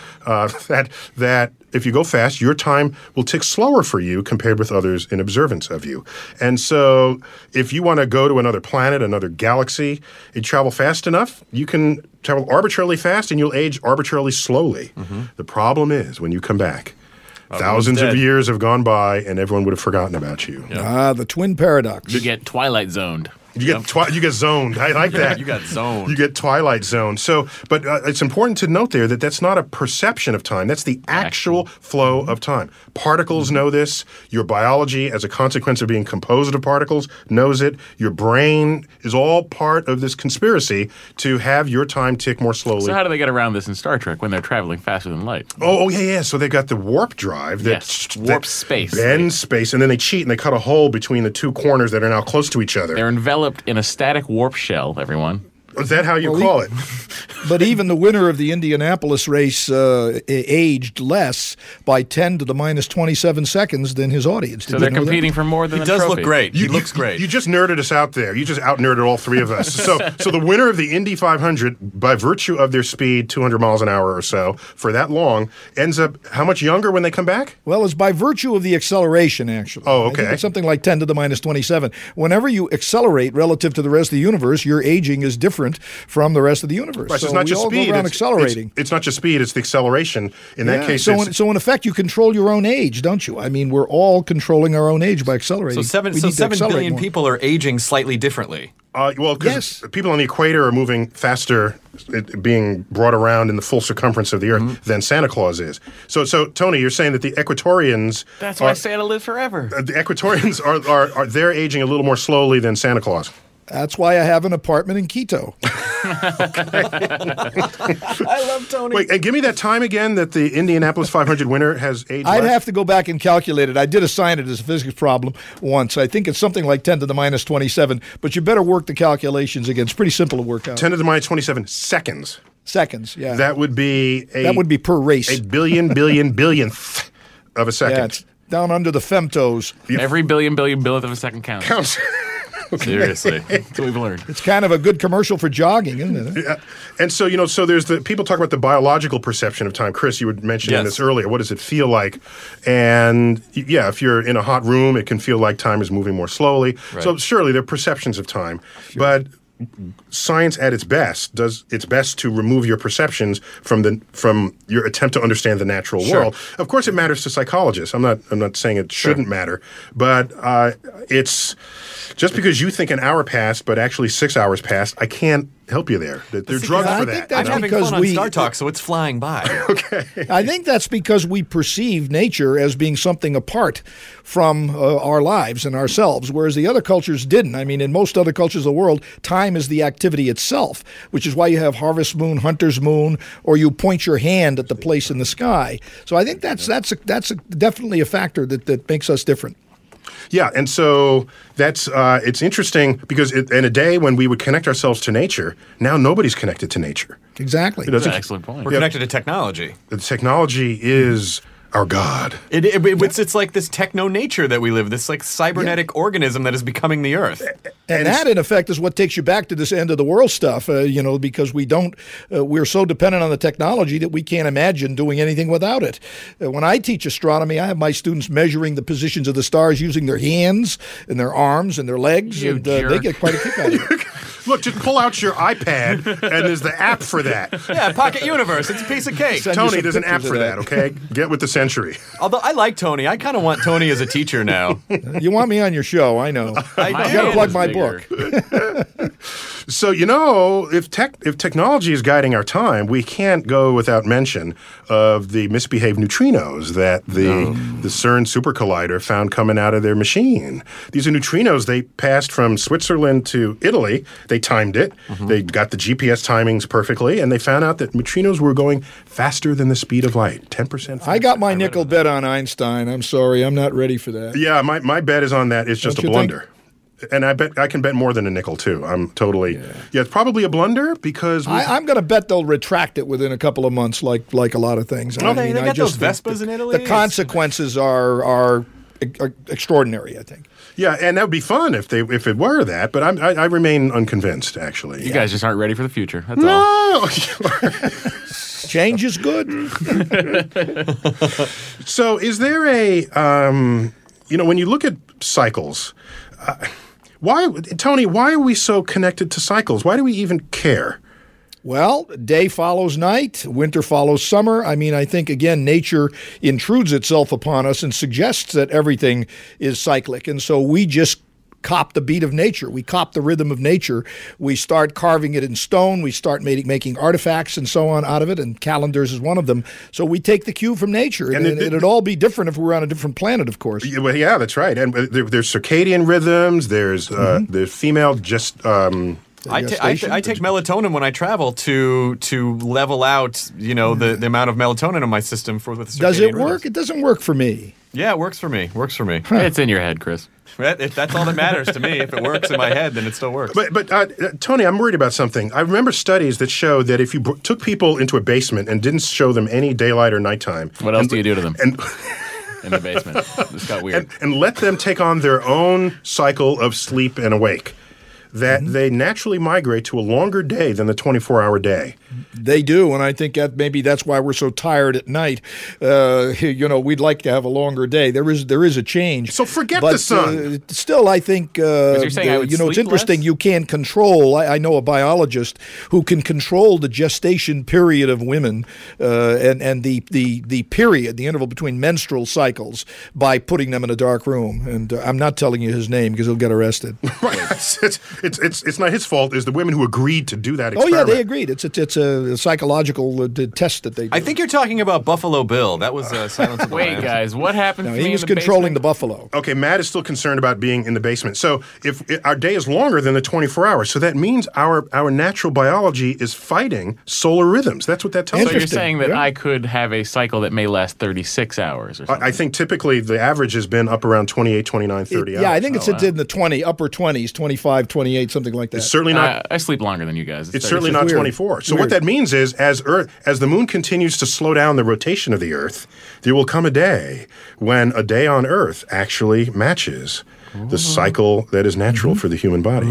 that if you go fast, your time will tick slower for you compared with others in observance of you. And so if you want to go to another planet, another galaxy, and travel fast enough, you can travel arbitrarily fast and you'll age arbitrarily slowly. The problem is when you come back, thousands of dead. years have gone by and everyone would have forgotten about you. The twin paradox. You get Twilight Zoned. You get zoned. I like that. You got zoned. You get Twilight Zone. So, but it's important to note there that that's not a perception of time. That's the actual flow of time. Particles know this. Your biology, as a consequence of being composed of particles, knows it. Your brain is all part of this conspiracy to have your time tick more slowly. So how do they get around this in Star Trek when they're traveling faster than light? Oh, yeah. So they got the warp drive that Yes, warp space. bends space, and then they cheat and they cut a hole between the two corners that are now close to each other. They're enveloped developed in a static warp shell, everyone. Is that how you call it? But even the winner of the Indianapolis race aged less by 10 to the minus 27 seconds than his audience. So they're competing for more than He a does trophy. look great. He looks great. You just nerded us out there. You just out-nerded all three of us. So the winner of the Indy 500, by virtue of their speed, 200 miles an hour or so, for that long, ends up how much younger when they come back? Well, it's by virtue of the acceleration, actually. Oh, I think okay. it's something like 10 to the minus 27. Whenever you accelerate relative to the rest of the universe, your aging is different from the rest of the universe. Right, so it's So not we just all speed. go around accelerating. It's not just speed. It's the acceleration. In that case, so in effect, you control your own age, don't you? I mean, we're all controlling our own age by accelerating. So 7 We need to 7 accelerate billion more. people are aging slightly differently. well, because people on the equator are moving faster, being brought around in the full circumference of the Earth than Santa Claus is. So Tony, you're saying that the Equatorians That's why Santa lives forever. the Equatorians are they're aging a little more slowly than Santa Claus. That's why I have an apartment in Quito. I love Tony. Wait, and give me that time again that the Indianapolis 500 winner has aged I'd less? have to go back and calculate it. I did assign it as a physics problem once. I think it's something like 10 to the minus 27, but you better work the calculations again. It's pretty simple to work out. 10 to the minus 27 seconds. Seconds, yeah. That would be per race. a billionth of a second. Yeah, it's down under the femtos. Every billionth of a second counts. Counts. Seriously. That's what we've learned. It's kind of a good commercial for jogging, isn't it? Yeah. And so, so there's people talk about the biological perception of time. Chris, you were mentioning this earlier. What does it feel like? And yeah, if you're in a hot room, it can feel like time is moving more slowly. Right. So surely there are perceptions of time. Sure. But science at its best does its best to remove your perceptions from your attempt to understand the natural world. Of course it matters to psychologists. I'm not saying it shouldn't matter, but it's just because you think an hour passed but actually 6 hours passed, I can't help you there. There are drugs for that. I'm having fun on Star Talk, so it's flying by. Okay. I think that's because we perceive nature as being something apart from our lives and ourselves, whereas the other cultures didn't. I mean, in most other cultures of the world, time is the activity itself, which is why you have harvest moon, hunter's moon, or you point your hand at the place in the sky. So I think that's definitely a factor that makes us different. Yeah, and so that's it's interesting because in a day when we would connect ourselves to nature, now nobody's connected to nature. Exactly. That's an excellent point. We're connected to technology. The technology is our God. It's like this techno nature that we live, this like cybernetic organism that is becoming the Earth. And that, in effect, is what takes you back to this end of the world stuff, because we're so dependent on the technology that we can't imagine doing anything without it. When I teach astronomy, I have my students measuring the positions of the stars using their hands and their arms and their legs, and they get quite a kick out of it. Look, just pull out your iPad, and there's the app for that. Yeah, Pocket Universe. It's a piece of cake. Tony, there's an app for that, okay? Get with the century. Although I like Tony. I kind of want Tony as a teacher now. You want me on your show, I know. I got to plug my book. So, if technology is guiding our time, we can't go without mention of the misbehaved neutrinos that the CERN super collider found coming out of their machine. These are neutrinos. They passed from Switzerland to Italy. They timed it. Mm-hmm. They got the GPS timings perfectly, and they found out that neutrinos were going faster than the speed of light, 10% faster. I got my nickel bet on Einstein. I'm sorry. I'm not ready for that. Yeah, my bet is on that. It's just a blunder. And I bet I can bet more than a nickel too. I'm totally it's probably a blunder because I'm going to bet they'll retract it within a couple of months, like a lot of things. Well, they got those Vespas in Italy. The consequences are extraordinary, I think. Yeah, and that would be fun if it were that. But I remain unconvinced. Actually, you guys just aren't ready for the future. That's all. Change is good. So, is there a when you look at cycles? Why are we so connected to cycles? Why do we even care? Well, day follows night, winter follows summer. I mean, I think, again, nature intrudes itself upon us and suggests that everything is cyclic. And so we just cop the beat of nature. We cop the rhythm of nature. We start carving it in stone. We start making artifacts and so on out of it, and calendars is one of them. So we take the cue from nature. And it'd all be different if we were on a different planet, of course. Yeah, that's right. And there's circadian rhythms. There's female I take melatonin when I travel to level out, the amount of melatonin in my system with circadian Does it work? rhythms. It doesn't work for me. Yeah, it works for me. It's in your head, Chris. That's all that matters to me. If it works in my head, then it still works. But Tony, I'm worried about something. I remember studies that show that if you took people into a basement and didn't show them any daylight or nighttime, what else do you do to them? In the basement. This got weird. And let them take on their own cycle of sleep and awake, that they naturally migrate to a longer day than the 24-hour day. They do, and I think that maybe that's why we're so tired at night. We'd like to have a longer day. There is a change. So forget the sun. Still, I think you're saying I would it's interesting. Less? You can control. I know a biologist who can control the gestation period of women and the period, the interval between menstrual cycles, by putting them in a dark room. And I'm not telling you his name because he'll get arrested. Right. It's not his fault. It's the women who agreed to do that experiment. Oh yeah, they agreed. It's a psychological test that they do. I think you're talking about Buffalo Bill. That was Silence of the Wait, Lambs. guys, what happened to me he was in the controlling basement? the buffalo. Okay, Matt is still concerned about being in the basement. So if our day is longer than the 24 hours, so that means our natural biology is fighting solar rhythms. That's what that tells us. So you're saying that I could have a cycle that may last 36 hours or something? I think typically the average has been up around 28, 29, 30 hours. Yeah, I think it's in the upper 20s, 25, 28, something like that. It's certainly not. I sleep longer than you guys. It's certainly not 24. So what that means is, as the moon continues to slow down the rotation of the Earth, there will come a day when a day on Earth actually matches the cycle that is natural for the human body.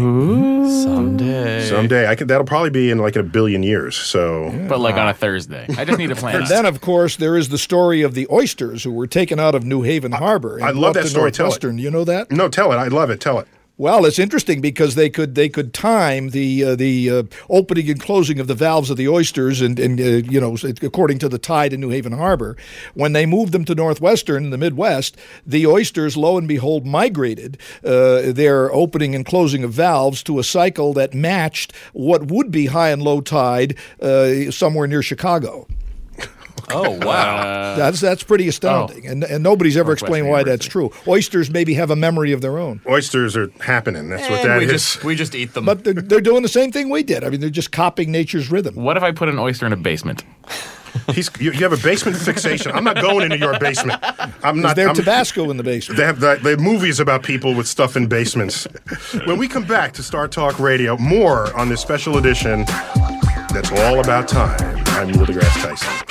Someday. That'll probably be in like a billion years. So, but like on a Thursday. I just need to plan. And then, of course, there is the story of the oysters who were taken out of New Haven Harbor. I love that story. Tell it. You know that? No, tell it. I love it. Tell it. Well, it's interesting because they could time the opening and closing of the valves of the oysters, and according to the tide in New Haven Harbor. When they moved them to Northwestern, the Midwest, the oysters, lo and behold, migrated their opening and closing of valves to a cycle that matched what would be high and low tide somewhere near Chicago. Oh, wow. That's pretty astounding. And nobody's ever explained why that's true. Oysters maybe have a memory of their own. Oysters are happening. That's what that is. We just eat them. But they're doing the same thing we did. I mean, they're just copying nature's rhythm. What if I put an oyster in a basement? You have a basement fixation. I'm not going into your basement. Is there Tabasco in the basement? They have movies about people with stuff in basements. When we come back to Star Talk Radio, more on this special edition that's all about time. I'm Neil deGrasse Tyson.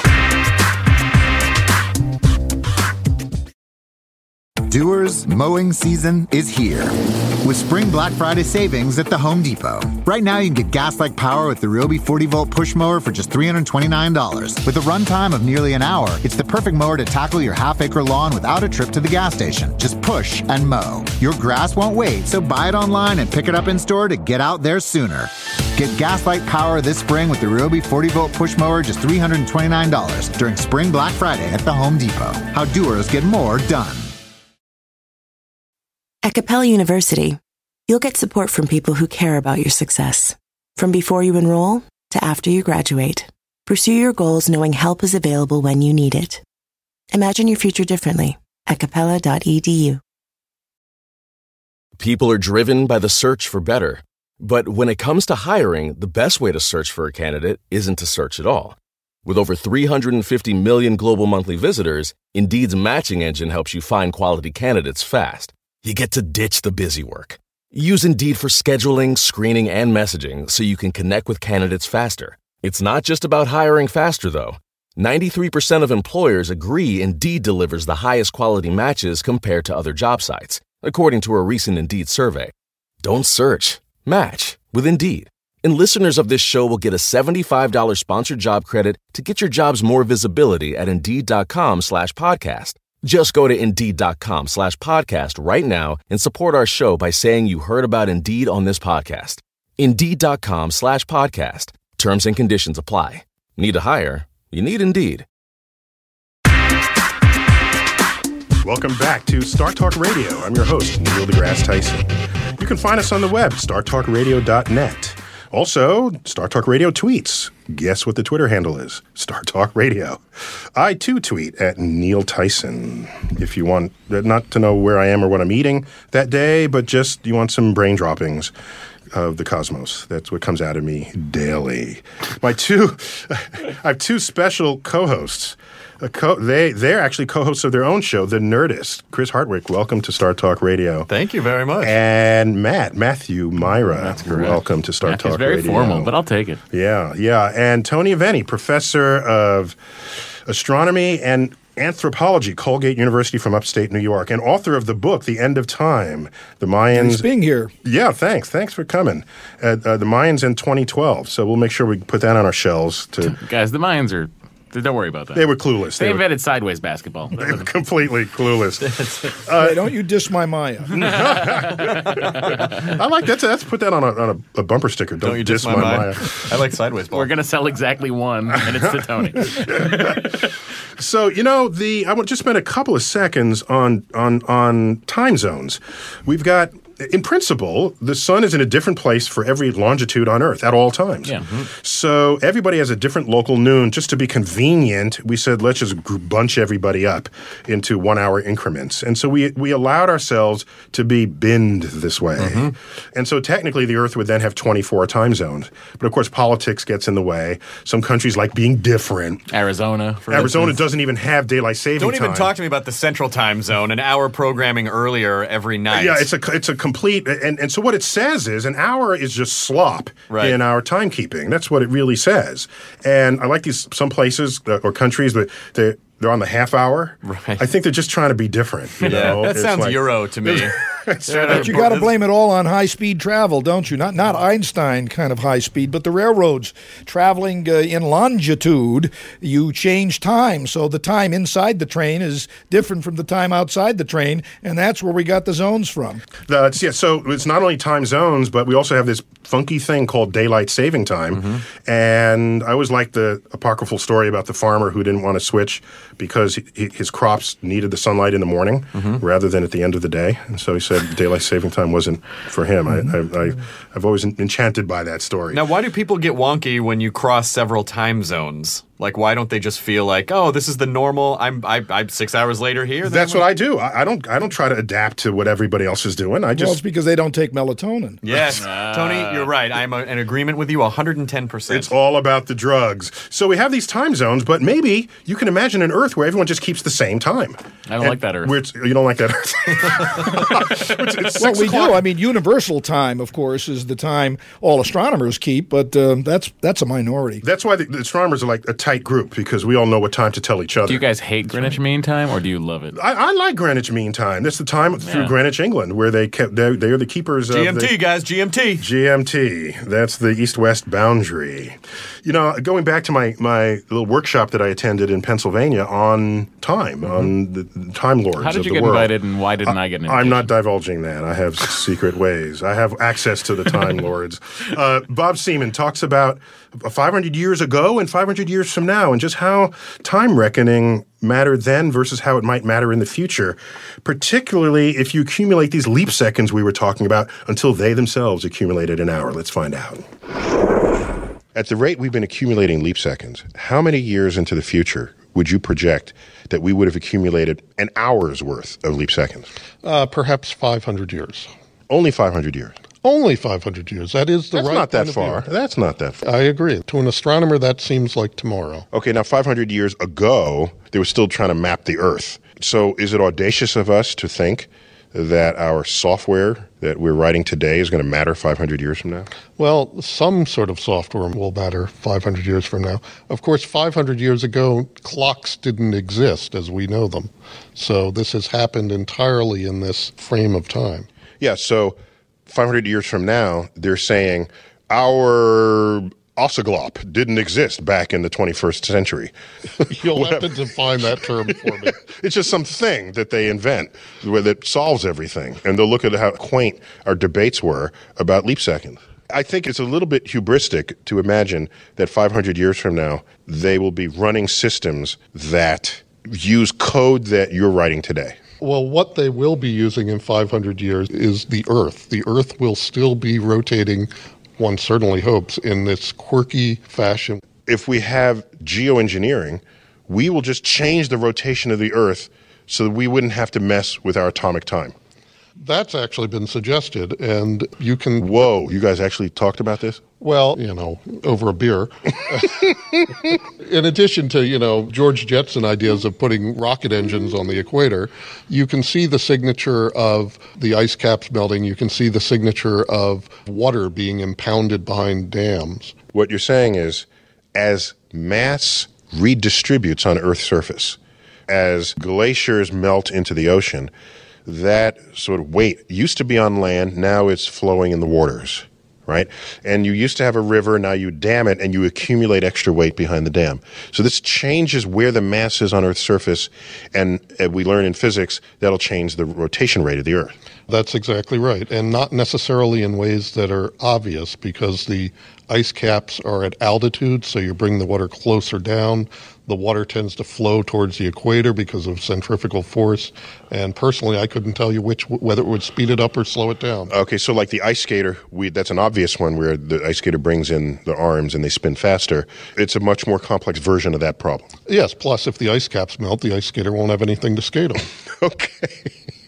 Doers, mowing season is here. With Spring Black Friday savings at the Home Depot. Right now, you can get gas-like power with the Ryobi 40-volt push mower for just $329. With a runtime of nearly an hour, it's the perfect mower to tackle your half-acre lawn without a trip to the gas station. Just push and mow. Your grass won't wait, so buy it online and pick it up in-store to get out there sooner. Get gas-like power this spring with the Ryobi 40-volt push mower, just $329 during Spring Black Friday at the Home Depot. How doers get more done. At Capella University, you'll get support from people who care about your success. From before you enroll to after you graduate, pursue your goals knowing help is available when you need it. Imagine your future differently at capella.edu. People are driven by the search for better. But when it comes to hiring, the best way to search for a candidate isn't to search at all. With over 350 million global monthly visitors, Indeed's matching engine helps you find quality candidates fast. You get to ditch the busy work. Use Indeed for scheduling, screening, and messaging so you can connect with candidates faster. It's not just about hiring faster, though. 93% of employers agree Indeed delivers the highest quality matches compared to other job sites, according to a recent Indeed survey. Don't search. Match with Indeed. And listeners of this show will get a $75 sponsored job credit to get your jobs more visibility at Indeed.com/podcast. Just go to Indeed.com/podcast right now and support our show by saying you heard about Indeed on this podcast. Indeed.com/podcast. Terms and conditions apply. Need to hire? You need Indeed. Welcome back to Star Talk Radio. I'm your host, Neil deGrasse Tyson. You can find us on the web, startalkradio.net. Also, Star Talk Radio tweets. Guess what the Twitter handle is? Star Talk Radio. I, too, tweet at Neil Tyson. If you want not to know where I am or what I'm eating that day, but just you want some brain droppings, of the cosmos. That's what comes out of me daily. I have two special co-hosts. They're actually co-hosts of their own show, The Nerdist. Chris Hartwick, welcome to Star Talk Radio. Thank you very much. And Matthew Myra, welcome to Star Talk Radio. It's very formal, but I'll take it. Yeah. And Tony Aveni, professor of astronomy and anthropology, Colgate University from upstate New York, and author of the book, The End of Time, The Mayans. Thanks for being here. Yeah, thanks. Thanks for coming. The Mayans in 2012. So we'll make sure we put that on our shelves. Guys, the Mayans are... Don't worry about that. They were clueless. They invented sideways basketball. They were completely clueless. Hey, don't you diss my Maya. I like that. Let's put that on a bumper sticker. Don't you diss my Maya. I like sideways ball. We're going to sell exactly one, and it's to Tony. So, I want to just spend a couple of seconds on time zones. We've got... In principle, the sun is in a different place for every longitude on Earth at all times. Yeah. So everybody has a different local noon. Just to be convenient, we said, let's just bunch everybody up into 1 hour increments. And so we allowed ourselves to be binned this way. And so technically the Earth would then have 24 time zones. But of course, politics gets in the way. Some countries like being different. Arizona doesn't even have daylight saving time. Don't even talk to me about the Central Time Zone, an hour programming earlier every night. Yeah, it's a complete, and so what it says is an hour is just slop in our timekeeping. That's what it really says. And I like some places or countries that they're on the half hour. Right. I think they're just trying to be different. That sounds like, Euro to me. But you got to blame it all on high-speed travel, don't you? Not Einstein kind of high speed, but the railroads traveling in longitude. You change time, so the time inside the train is different from the time outside the train, and that's where we got the zones from. So it's not only time zones, but we also have this funky thing called daylight saving time. And I always liked the apocryphal story about the farmer who didn't want to switch because his crops needed the sunlight in the morning rather than at the end of the day. And so he said daylight saving time wasn't for him. I've always been enchanted by that story. Now, why do people get wonky when you cross several time zones? Like, why don't they just feel like, oh, this is the normal? I'm 6 hours later here. That's what I do. I don't try to adapt to what everybody else is doing. It's because they don't take melatonin. Yes, Tony, you're right. I'm in agreement with you 110%. It's all about the drugs. So we have these time zones, but maybe you can imagine an Earth where everyone just keeps the same time. I don't like that Earth. You don't like that Earth? Well, we do. I mean, universal time, of course, is the time all astronomers keep, but that's a minority. That's why the astronomers are like a tight group, because we all know what time to tell each other. Do you guys hate Greenwich Mean Time, or do you love it? I like Greenwich Mean Time. That's the time through Greenwich, England, where they are the keepers of GMT, guys, GMT. GMT. That's the east-west boundary. Going back to my little workshop that I attended in Pennsylvania on time, on the Time Lords of the world. How did you get invited, and why didn't I get an invitation? I'm not divulging that. I have secret ways. I have access to the Time Lords. Bob Seaman talks about 500 years ago and 500 years from now, and just how time reckoning mattered then versus how it might matter in the future, particularly if you accumulate these leap seconds we were talking about until they themselves accumulated an hour. Let's find out. At the rate we've been accumulating leap seconds, how many years into the future would you project that we would have accumulated an hour's worth of leap seconds? Perhaps 500 years. Only 500 years. Only 500 years. That is the right. That's not that far. That's not that far. I agree. To an astronomer, that seems like tomorrow. Okay, now 500 years ago, they were still trying to map the Earth. So is it audacious of us to think that our software that we're writing today is going to matter 500 years from now? Well, some sort of software will matter 500 years from now. Of course, 500 years ago, clocks didn't exist as we know them. So this has happened entirely in this frame of time. Yeah, so 500 years from now, they're saying our Oceglop didn't exist back in the 21st century. You'll have to define that term for me. It's just something that they invent that solves everything. And they'll look at how quaint our debates were about leap seconds. I think it's a little bit hubristic to imagine that 500 years from now, they will be running systems that use code that you're writing today. Well, what they will be using in 500 years is the Earth. The Earth will still be rotating, one certainly hopes, in this quirky fashion. If we have geoengineering, we will just change the rotation of the Earth so that we wouldn't have to mess with our atomic time. That's actually been suggested, and you can... Whoa, you guys actually talked about this? Well, over a beer. In addition to, George Jetson ideas of putting rocket engines on the equator, you can see the signature of the ice caps melting. You can see the signature of water being impounded behind dams. What you're saying is, as mass redistributes on Earth's surface, as glaciers melt into the ocean, that sort of weight used to be on land, now it's flowing in the waters, right? And you used to have a river, now you dam it and you accumulate extra weight behind the dam. So this changes where the mass is on Earth's surface, and we learn in physics that'll change the rotation rate of the Earth. That's exactly right, and not necessarily in ways that are obvious, because the ice caps are at altitude, so you bring the water closer down. The water tends to flow towards the equator because of centrifugal force, and personally I couldn't tell you whether it would speed it up or slow it down. Okay, so like the ice skater, that's an obvious one where the ice skater brings in the arms and they spin faster. It's a much more complex version of that problem. Yes, plus if the ice caps melt, the ice skater won't have anything to skate on. Okay.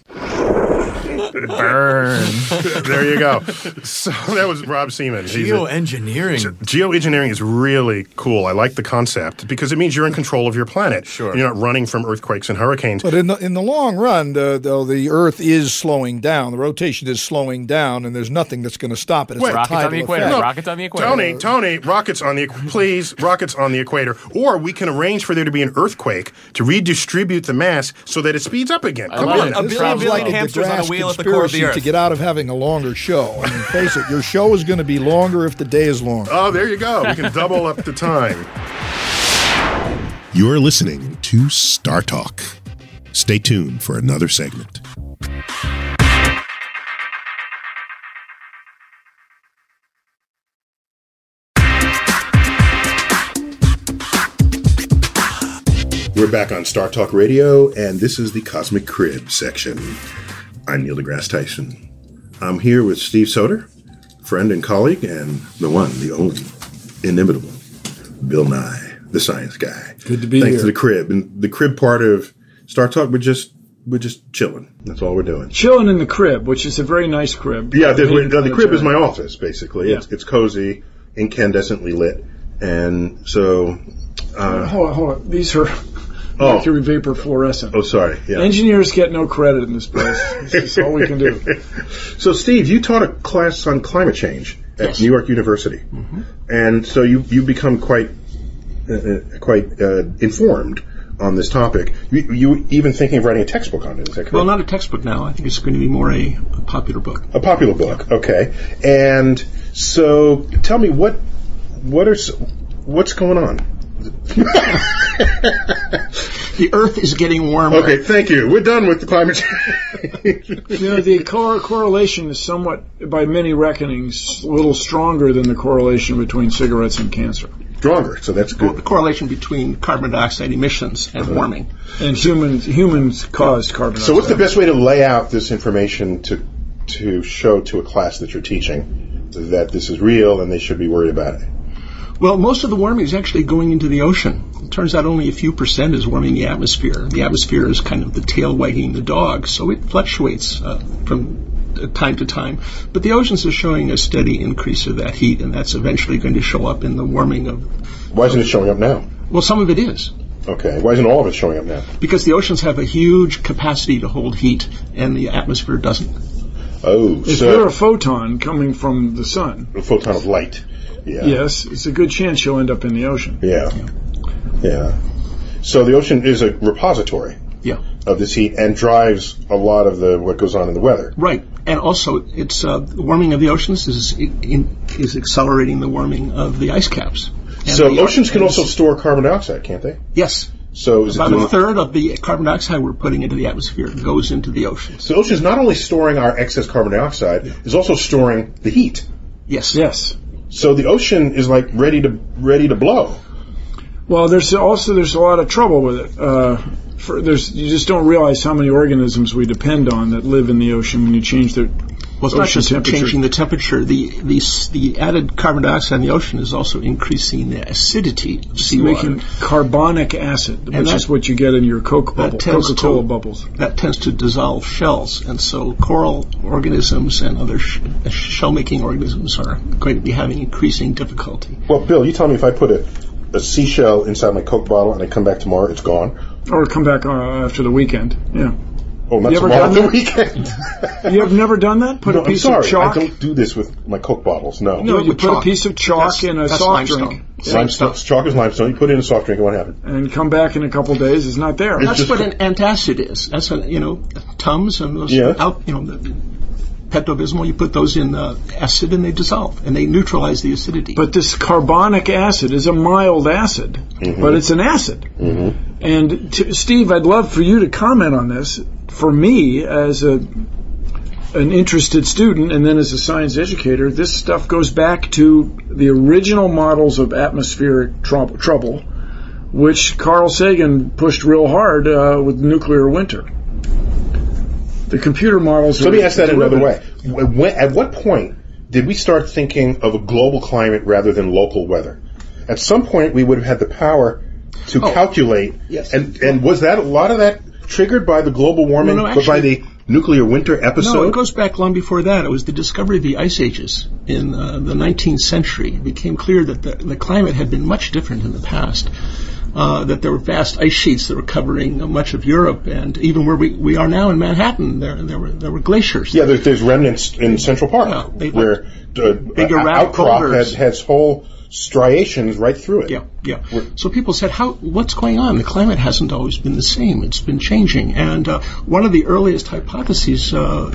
Burn. There you go. So that was Rob Seaman. Geoengineering. Geoengineering is really cool. I like the concept because it means you're in control of your planet. Sure. You're not running from earthquakes and hurricanes. But in the long run, though, the Earth is slowing down. The rotation is slowing down, and there's nothing that's going to stop it. It's rockets on the equator. Effect. Rockets on the equator. Tony, rockets on the please, rockets on the equator. Or we can arrange for there to be an earthquake to redistribute the mass so that it speeds up again. Come on. A billion hamsters on a wheel at the core of the Earth. To get out of having a longer show. I mean, face it, your show is going to be longer if the day is longer. Oh, there you go. We can double up the time. You're listening to Star Talk. Stay tuned for another segment. We're back on Star Talk Radio, and this is the Cosmic Crib section. I'm Neil deGrasse Tyson. I'm here with Steve Soter, friend and colleague, and the one, the only, inimitable Bill Nye, the science guy. Good to be here. Thanks to the crib. And the crib part of Star Talk, we're just chilling. That's all we're doing. Chilling in the crib, which is a very nice crib. Yeah, the crib is my office, basically. Yeah. It's cozy, incandescently lit, and so... hold on. These are... mercury vapor fluorescent. Oh, sorry. Yeah. Engineers get no credit in this place. This is all we can do. So, Steve, you taught a class on climate change at New York University, and so you become quite informed on this topic. You even thinking of writing a textbook on it? Is that correct? Well, not a textbook now. I think it's going to be more a popular book. A popular book, okay. And so, tell me what's going on? The Earth is getting warmer. Okay, thank you. We're done with the climate change. The correlation is somewhat, by many reckonings, a little stronger than the correlation between cigarettes and cancer. Stronger, so that's good. Well, the correlation between carbon dioxide emissions and warming. And humans caused carbon dioxide. So what's the best way to lay out this information to show to a class that you're teaching that this is real and they should be worried about it? Well, most of the warming is actually going into the ocean. It turns out only a few % is warming the atmosphere. The atmosphere is kind of the tail wagging the dog, so it fluctuates from time to time. But the oceans are showing a steady increase of that heat, and that's eventually going to show up in the warming of... Why isn't it showing up now? Well, some of it is. Okay. Why isn't all of it showing up now? Because the oceans have a huge capacity to hold heat, and the atmosphere doesn't. Oh, if you're a photon coming from the sun... A photon of light. Yeah. Yes, it's a good chance you'll end up in the ocean. Yeah. So the ocean is a repository of this heat and drives a lot of what goes on in the weather. Right, and also it's the warming of the oceans is accelerating the warming of the ice caps. And so oceans can also store carbon dioxide, can't they? Yes. So is about a third of the carbon dioxide we're putting into the atmosphere goes into the oceans. So the ocean is not only storing our excess carbon dioxide, it's also storing the heat. Yes. So the ocean is like ready to blow. Well, there's a lot of trouble with it. You just don't realize how many organisms we depend on that live in the ocean when you change Well, it's not just changing the temperature. The added carbon dioxide in the ocean is also increasing the acidity of seawater. Making carbonic acid, which is what you get in your Coca-Cola bubbles. That tends to dissolve shells, and so coral organisms and other shell-making organisms are going to be having increasing difficulty. Well, Bill, you tell me if I put a seashell inside my Coke bottle and I come back tomorrow, it's gone? Or come back after the weekend, yeah. Oh, not tomorrow, the weekend. You have never done that? Put a piece of chalk? I don't do this with my Coke bottles, no. No, you put a piece of chalk in a soft drink. Chalk is limestone. You put it in a soft drink, and what happens? And come back in a couple of days, it's not there. That's what an antacid is. That's Tums and those, Pepto-Bismol, you put those in acid and they dissolve, and they neutralize the acidity. But this carbonic acid is a mild acid, but it's an acid. And Steve, I'd love for you to comment on this. For me, as an interested student and then as a science educator, this stuff goes back to the original models of atmospheric trouble, which Carl Sagan pushed real hard with nuclear winter. The computer models... So let me ask that another way. At what point did we start thinking of a global climate rather than local weather? At some point, we would have had the power to calculate. Yes. And was that a lot of that triggered by the global warming, actually, by the nuclear winter episode? No, it goes back long before that. It was the discovery of the ice ages in the 19th century. It became clear that the climate had been much different in the past. That there were vast ice sheets that were covering much of Europe, and even where we are now in Manhattan, there were glaciers. Yeah, there's remnants in Central Park where bigger outcrop has whole striations right through it. Yeah. So people said, what's going on? The climate hasn't always been the same. It's been changing. And one of the earliest hypotheses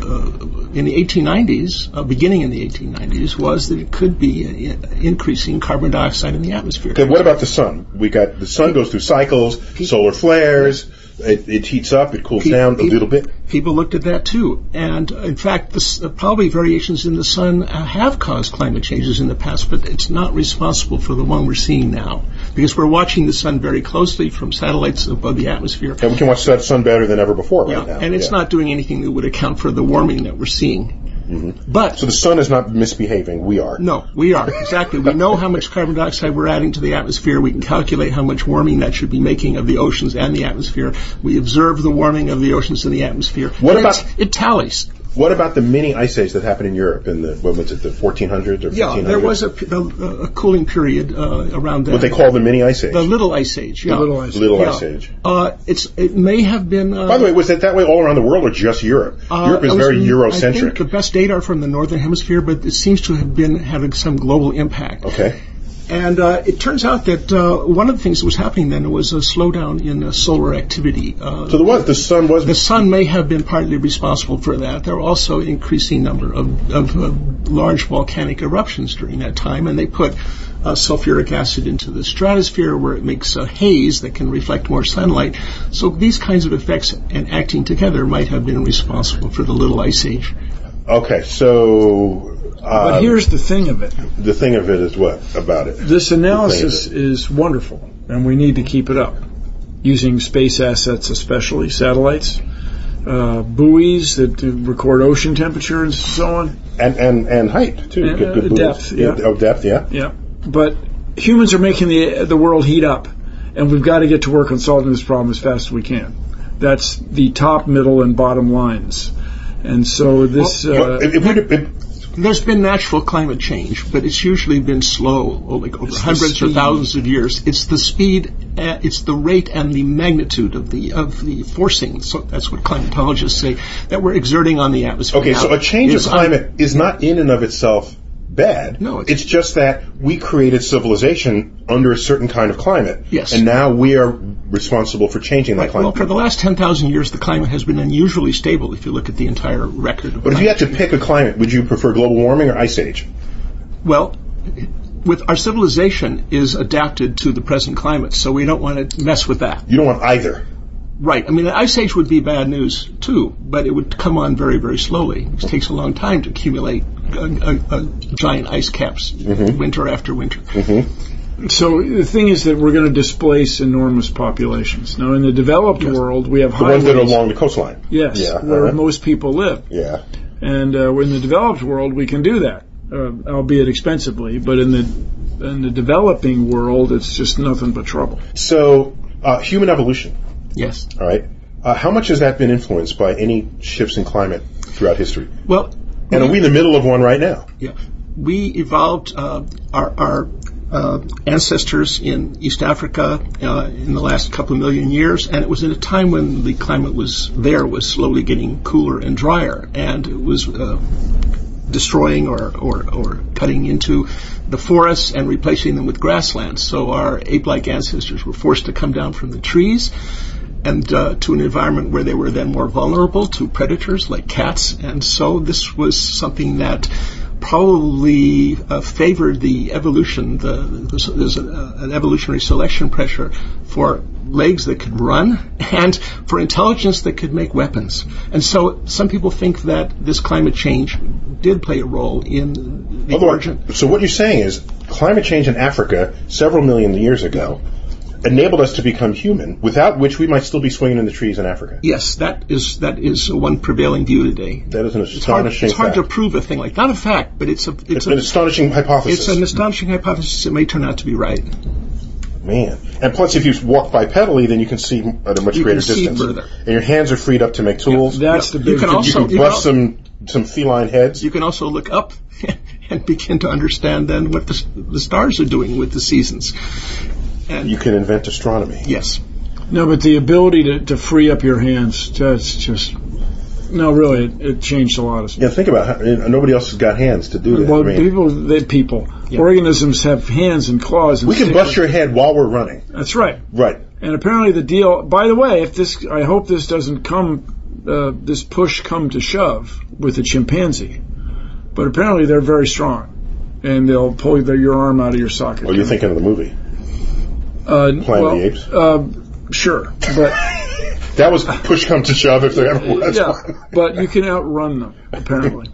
in the 1890s, beginning in the 1890s, was that it could be increasing carbon dioxide in the atmosphere. Okay, what about the sun? The sun goes through cycles, solar flares. It heats up, it cools down a little bit. People looked at that too. And in fact, probably variations in the sun have caused climate changes in the past, but it's not responsible for the one we're seeing now. Because we're watching the sun very closely from satellites above the atmosphere. And we can watch that sun better than ever before right now. And it's not doing anything that would account for the warming that we're seeing. But so the sun is not misbehaving, we are. No, we are, exactly. We know how much carbon dioxide we're adding to the atmosphere. We can calculate how much warming that should be making of the oceans and the atmosphere. We observe the warming of the oceans and the atmosphere. It tallies. What about the mini ice age that happened in Europe in the 1400s or 1500s? Yeah, there was a cooling period around that. What they call the mini ice age? The little ice age, yeah. The little ice age. It may have been... By the way, was it that way all around the world or just Europe? Europe is very Eurocentric. I think the best data are from the northern hemisphere, but it seems to have been having some global impact. Okay. And it turns out that one of the things that was happening then was a slowdown in solar activity. So the sun was... The sun may have been partly responsible for that. There were also an increasing number of large volcanic eruptions during that time, and they put sulfuric acid into the stratosphere where it makes a haze that can reflect more sunlight. So these kinds of effects and acting together might have been responsible for the little ice age. Okay, so... but here's the thing of it. The thing of it is what about it? This analysis is wonderful, and we need to keep it up. Using space assets, especially satellites, buoys that record ocean temperature and so on. And height, too. And, good depth, yeah. Depth, yeah. Yeah. But humans are making the world heat up, and we've got to get to work on solving this problem as fast as we can. That's the top, middle, and bottom lines. And so this... There's been natural climate change, but it's usually been slow, like over hundreds or thousands of years. It's the speed, it's the rate and the magnitude of the forcing. So that's what climatologists say that we're exerting on the atmosphere. Okay, so a change of climate is not in and of itself bad. No, it's just that we created civilization under a certain kind of climate. Yes. And now we are responsible for changing that climate. Well, for the last 10,000 years, the climate has been unusually stable if you look at the entire record. But if you had to pick a climate, would you prefer global warming or ice age? Well, with our civilization is adapted to the present climate, so we don't want to mess with that. You don't want either. Right. I mean, the ice age would be bad news, too, but it would come on very, very slowly. It takes a long time to accumulate giant ice caps winter after winter. So the thing is that we're going to displace enormous populations. Now, in the developed world, we have the ones that are along the coastline. Yes, where most people live. Yeah. And in the developed world, we can do that, albeit expensively. But in the developing world, it's just nothing but trouble. So, human evolution. Yes. All right. How much has that been influenced by any shifts in climate throughout history? Well, and are we in the middle of one right now? Yeah. We evolved our ancestors in East Africa in the last couple of million years, and it was in a time when the climate was slowly getting cooler and drier, and it was destroying or cutting into the forests and replacing them with grasslands. So our ape-like ancestors were forced to come down from the trees and to an environment where they were then more vulnerable to predators like cats. And so this was something that probably favored the evolution. There's an evolutionary selection pressure for legs that could run and for intelligence that could make weapons. And so some people think that this climate change did play a role in the origin. So what you're saying is climate change in Africa several million years ago enabled us to become human, without which we might still be swinging in the trees in Africa. Yes, that is one prevailing view today. That is an astonishing It's hard to prove a thing like, not a fact, but it's an astonishing hypothesis. It's an astonishing hypothesis. It may turn out to be right. Man. And plus, if you walk bipedally, then you can see at a much greater distance. Further. And your hands are freed up to make tools. Yeah, that's the big thing. You can bust some feline heads. You can also look up and begin to understand then what the stars are doing with the seasons. And you can invent astronomy. Yes. No, but the ability to free up your hands, that's just... No, really, it changed a lot of stuff. Yeah, think about how nobody else has got hands to do that. Well, people. Yeah. Organisms have hands and claws. And we can bust your head while we're running. That's right. Right. And apparently the deal... By the way, I hope this doesn't this push come to shove with the chimpanzee. But apparently they're very strong. And they'll pull your arm out of your socket. Oh, you're thinking of the movie? Planet of the Apes? Sure, but... That was push come to shove if there ever was one. But you can outrun them, apparently.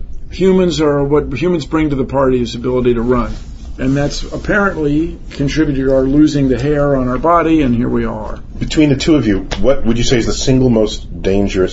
What humans bring to the party is the ability to run. And that's apparently contributed to our losing the hair on our body, and here we are. Between the two of you, what would you say is the single most dangerous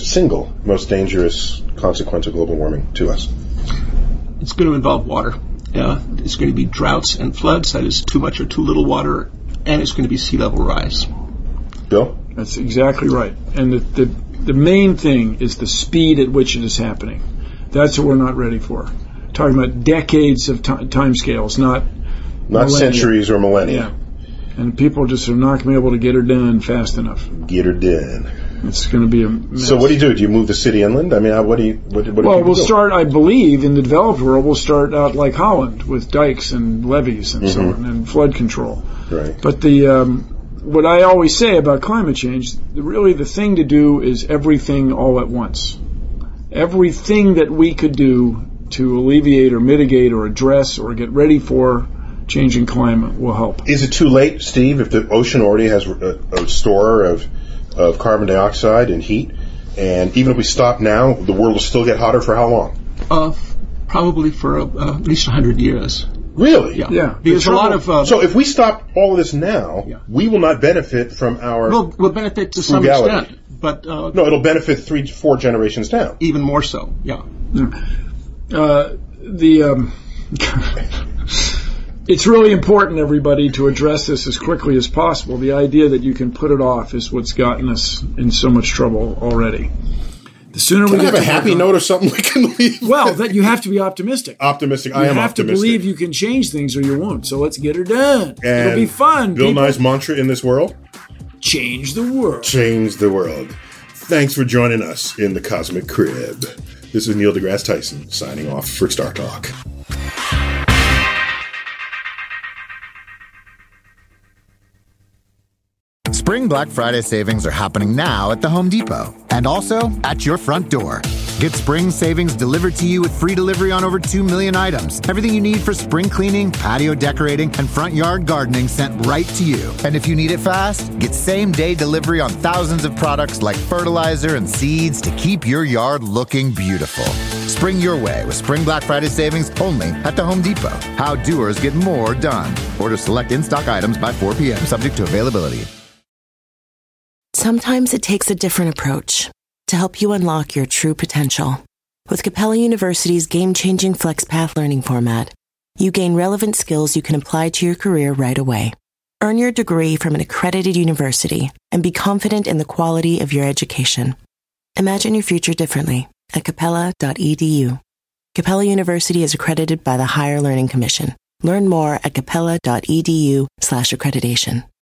consequence of global warming to us? It's going to involve water. It's going to be droughts and floods, that is too much or too little water, and it's going to be sea level rise. Bill? That's exactly right. And the main thing is the speed at which it is happening. That's what we're not ready for. Talking about decades of time scales, not centuries or millennia. Yeah. And people just are not going to be able to get her done fast enough. Get her done. It's going to be a mess. So what do you do? Do you move the city inland? I mean, what do we'll start, I believe, in the developed world, we'll start out like Holland with dikes and levees and so on, and flood control. Right. But what I always say about climate change, really the thing to do is everything all at once. Everything that we could do to alleviate or mitigate or address or get ready for changing climate will help. Is it too late, Steve, if the ocean already has a store of carbon dioxide and heat, and even if we stop now, the world will still get hotter for how long? Probably for at least 100 years. Really? Yeah. Because a lot of... so if we stop all of this now, we will not benefit from our... We'll benefit to some extent, but... no, it'll benefit 3-4 generations down. Even more so, yeah. It's really important, everybody, to address this as quickly as possible. The idea that you can put it off is what's gotten us in so much trouble already. The sooner we have a happy note or something we can leave. Well, that you have to be optimistic. Optimistic. I am optimistic. You have to believe you can change things or you won't. So let's get her done. And it'll be fun. Bill Nye's mantra in this world? Change the world. Change the world. Thanks for joining us in the Cosmic Crib. This is Neil deGrasse Tyson signing off for Star Talk. Spring Black Friday savings are happening now at the Home Depot and also at your front door. Get spring savings delivered to you with free delivery on over 2 million items. Everything you need for spring cleaning, patio decorating, and front yard gardening sent right to you. And if you need it fast, get same-day delivery on thousands of products like fertilizer and seeds to keep your yard looking beautiful. Spring your way with Spring Black Friday savings only at the Home Depot. How doers get more done. Order select in-stock items by 4 p.m. subject to availability. Sometimes it takes a different approach to help you unlock your true potential. With Capella University's game-changing FlexPath learning format, you gain relevant skills you can apply to your career right away. Earn your degree from an accredited university and be confident in the quality of your education. Imagine your future differently at capella.edu. Capella University is accredited by the Higher Learning Commission. Learn more at capella.edu/accreditation.